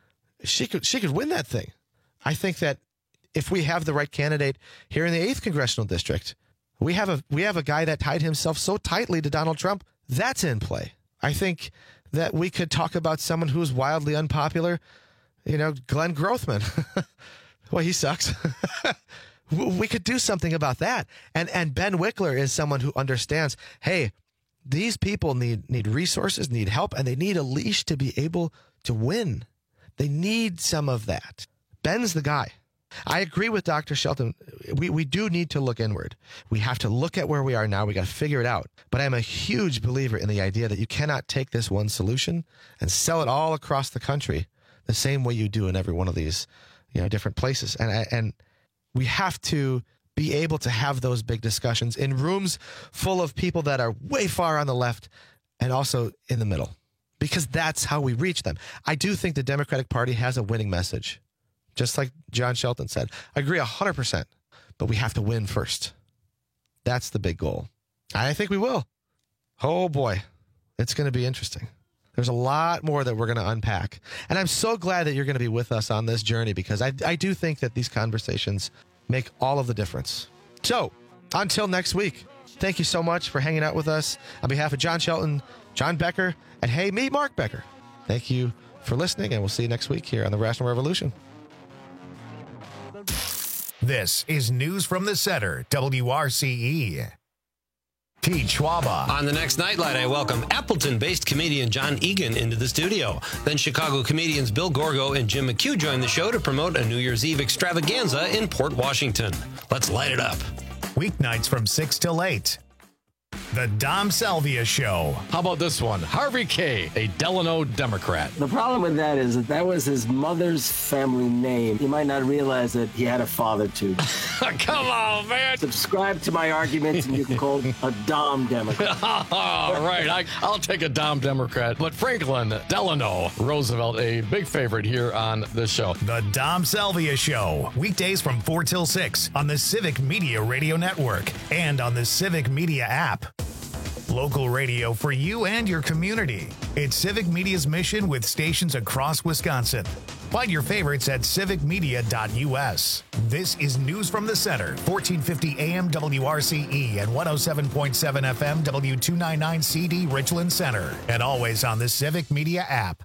she could she could win that thing. I think that if we have the right candidate here in the eighth congressional district, we have a we have a guy that tied himself so tightly to Donald Trump. That's in play. I think that we could talk about someone who's wildly unpopular. You know, Glenn Grothman. Well, he sucks. We could do something about that. And and Ben Wickler is someone who understands, hey, these people need need resources, need help, and they need a leash to be able to win. They need some of that. Ben's the guy. I agree with Doctor Shelton. We we do need to look inward. We have to look at where we are now. We got to figure it out. But I'm a huge believer in the idea that you cannot take this one solution and sell it all across the country the same way you do in every one of these, you know, different places. And and we have to be able to have those big discussions in rooms full of people that are way far on the left and also in the middle, because that's how we reach them. I do think the Democratic Party has a winning message. Just like John Shelton said, I agree one hundred percent, but we have to win first. That's the big goal. I think we will. Oh, boy, it's going to be interesting. There's a lot more that we're going to unpack. And I'm so glad that you're going to be with us on this journey, because I, I do think that these conversations make all of the difference. So until next week, thank you so much for hanging out with us. On behalf of John Shelton, John Becker, and hey, me, Mark Becker, thank you for listening, and we'll see you next week here on The Rational Revolution. This is News from the Center, W R C E. Pete Schwaba. On the next Nightlight, I welcome Appleton-based comedian John Egan into the studio. Then Chicago comedians Bill Gorgo and Jim McHugh join the show to promote a New Year's Eve extravaganza in Port Washington. Let's light it up. Weeknights from six till eight. The Dom Salvia Show. How about this one? Harvey Kaye, a Delano Democrat. The problem with that is that that was his mother's family name. You might not realize that he had a father, too. Come on, man. Subscribe to my arguments and you can call a Dom Democrat. All right, I, I'll take a Dom Democrat. But Franklin Delano Roosevelt, a big favorite here on this show. The Dom Salvia Show. Weekdays from four till six on the Civic Media Radio Network and on the Civic Media app. Local radio for you and your community. It's Civic Media's mission with stations across Wisconsin. Find your favorites at civic media dot u s. This is News from the Center, fourteen fifty A M W R C E and one oh seven point seven F M W two ninety-nine C D Richland Center. And always on the Civic Media app.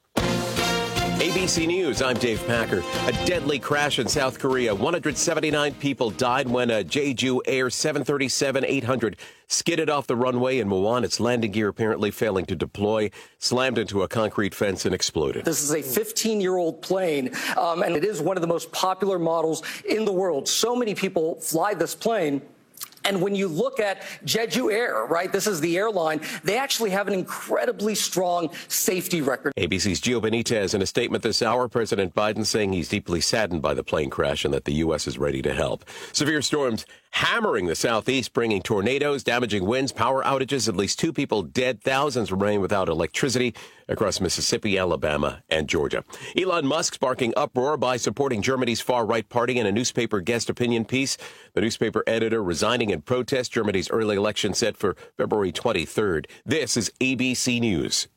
A B C News, I'm Dave Packer. A deadly crash in South Korea. one hundred seventy-nine people died when a Jeju Air seven thirty-seven eight hundred skidded off the runway in Muon. Its landing gear apparently failing to deploy, slammed into a concrete fence and exploded. This is a fifteen-year-old plane, um, and it is one of the most popular models in the world. So many people fly this plane. And when you look at Jeju Air, right, this is the airline, they actually have an incredibly strong safety record. A B C's Gio Benitez in a statement this hour, President Biden saying he's deeply saddened by the plane crash and that the U S is ready to help. Severe storms hammering the southeast, bringing tornadoes, damaging winds, power outages, at least two people dead, thousands remain without electricity across Mississippi, Alabama, and Georgia. Elon Musk sparking uproar by supporting Germany's far-right party in a newspaper guest opinion piece. The newspaper editor resigning in protest. Germany's early election set for February twenty-third. This is A B C News.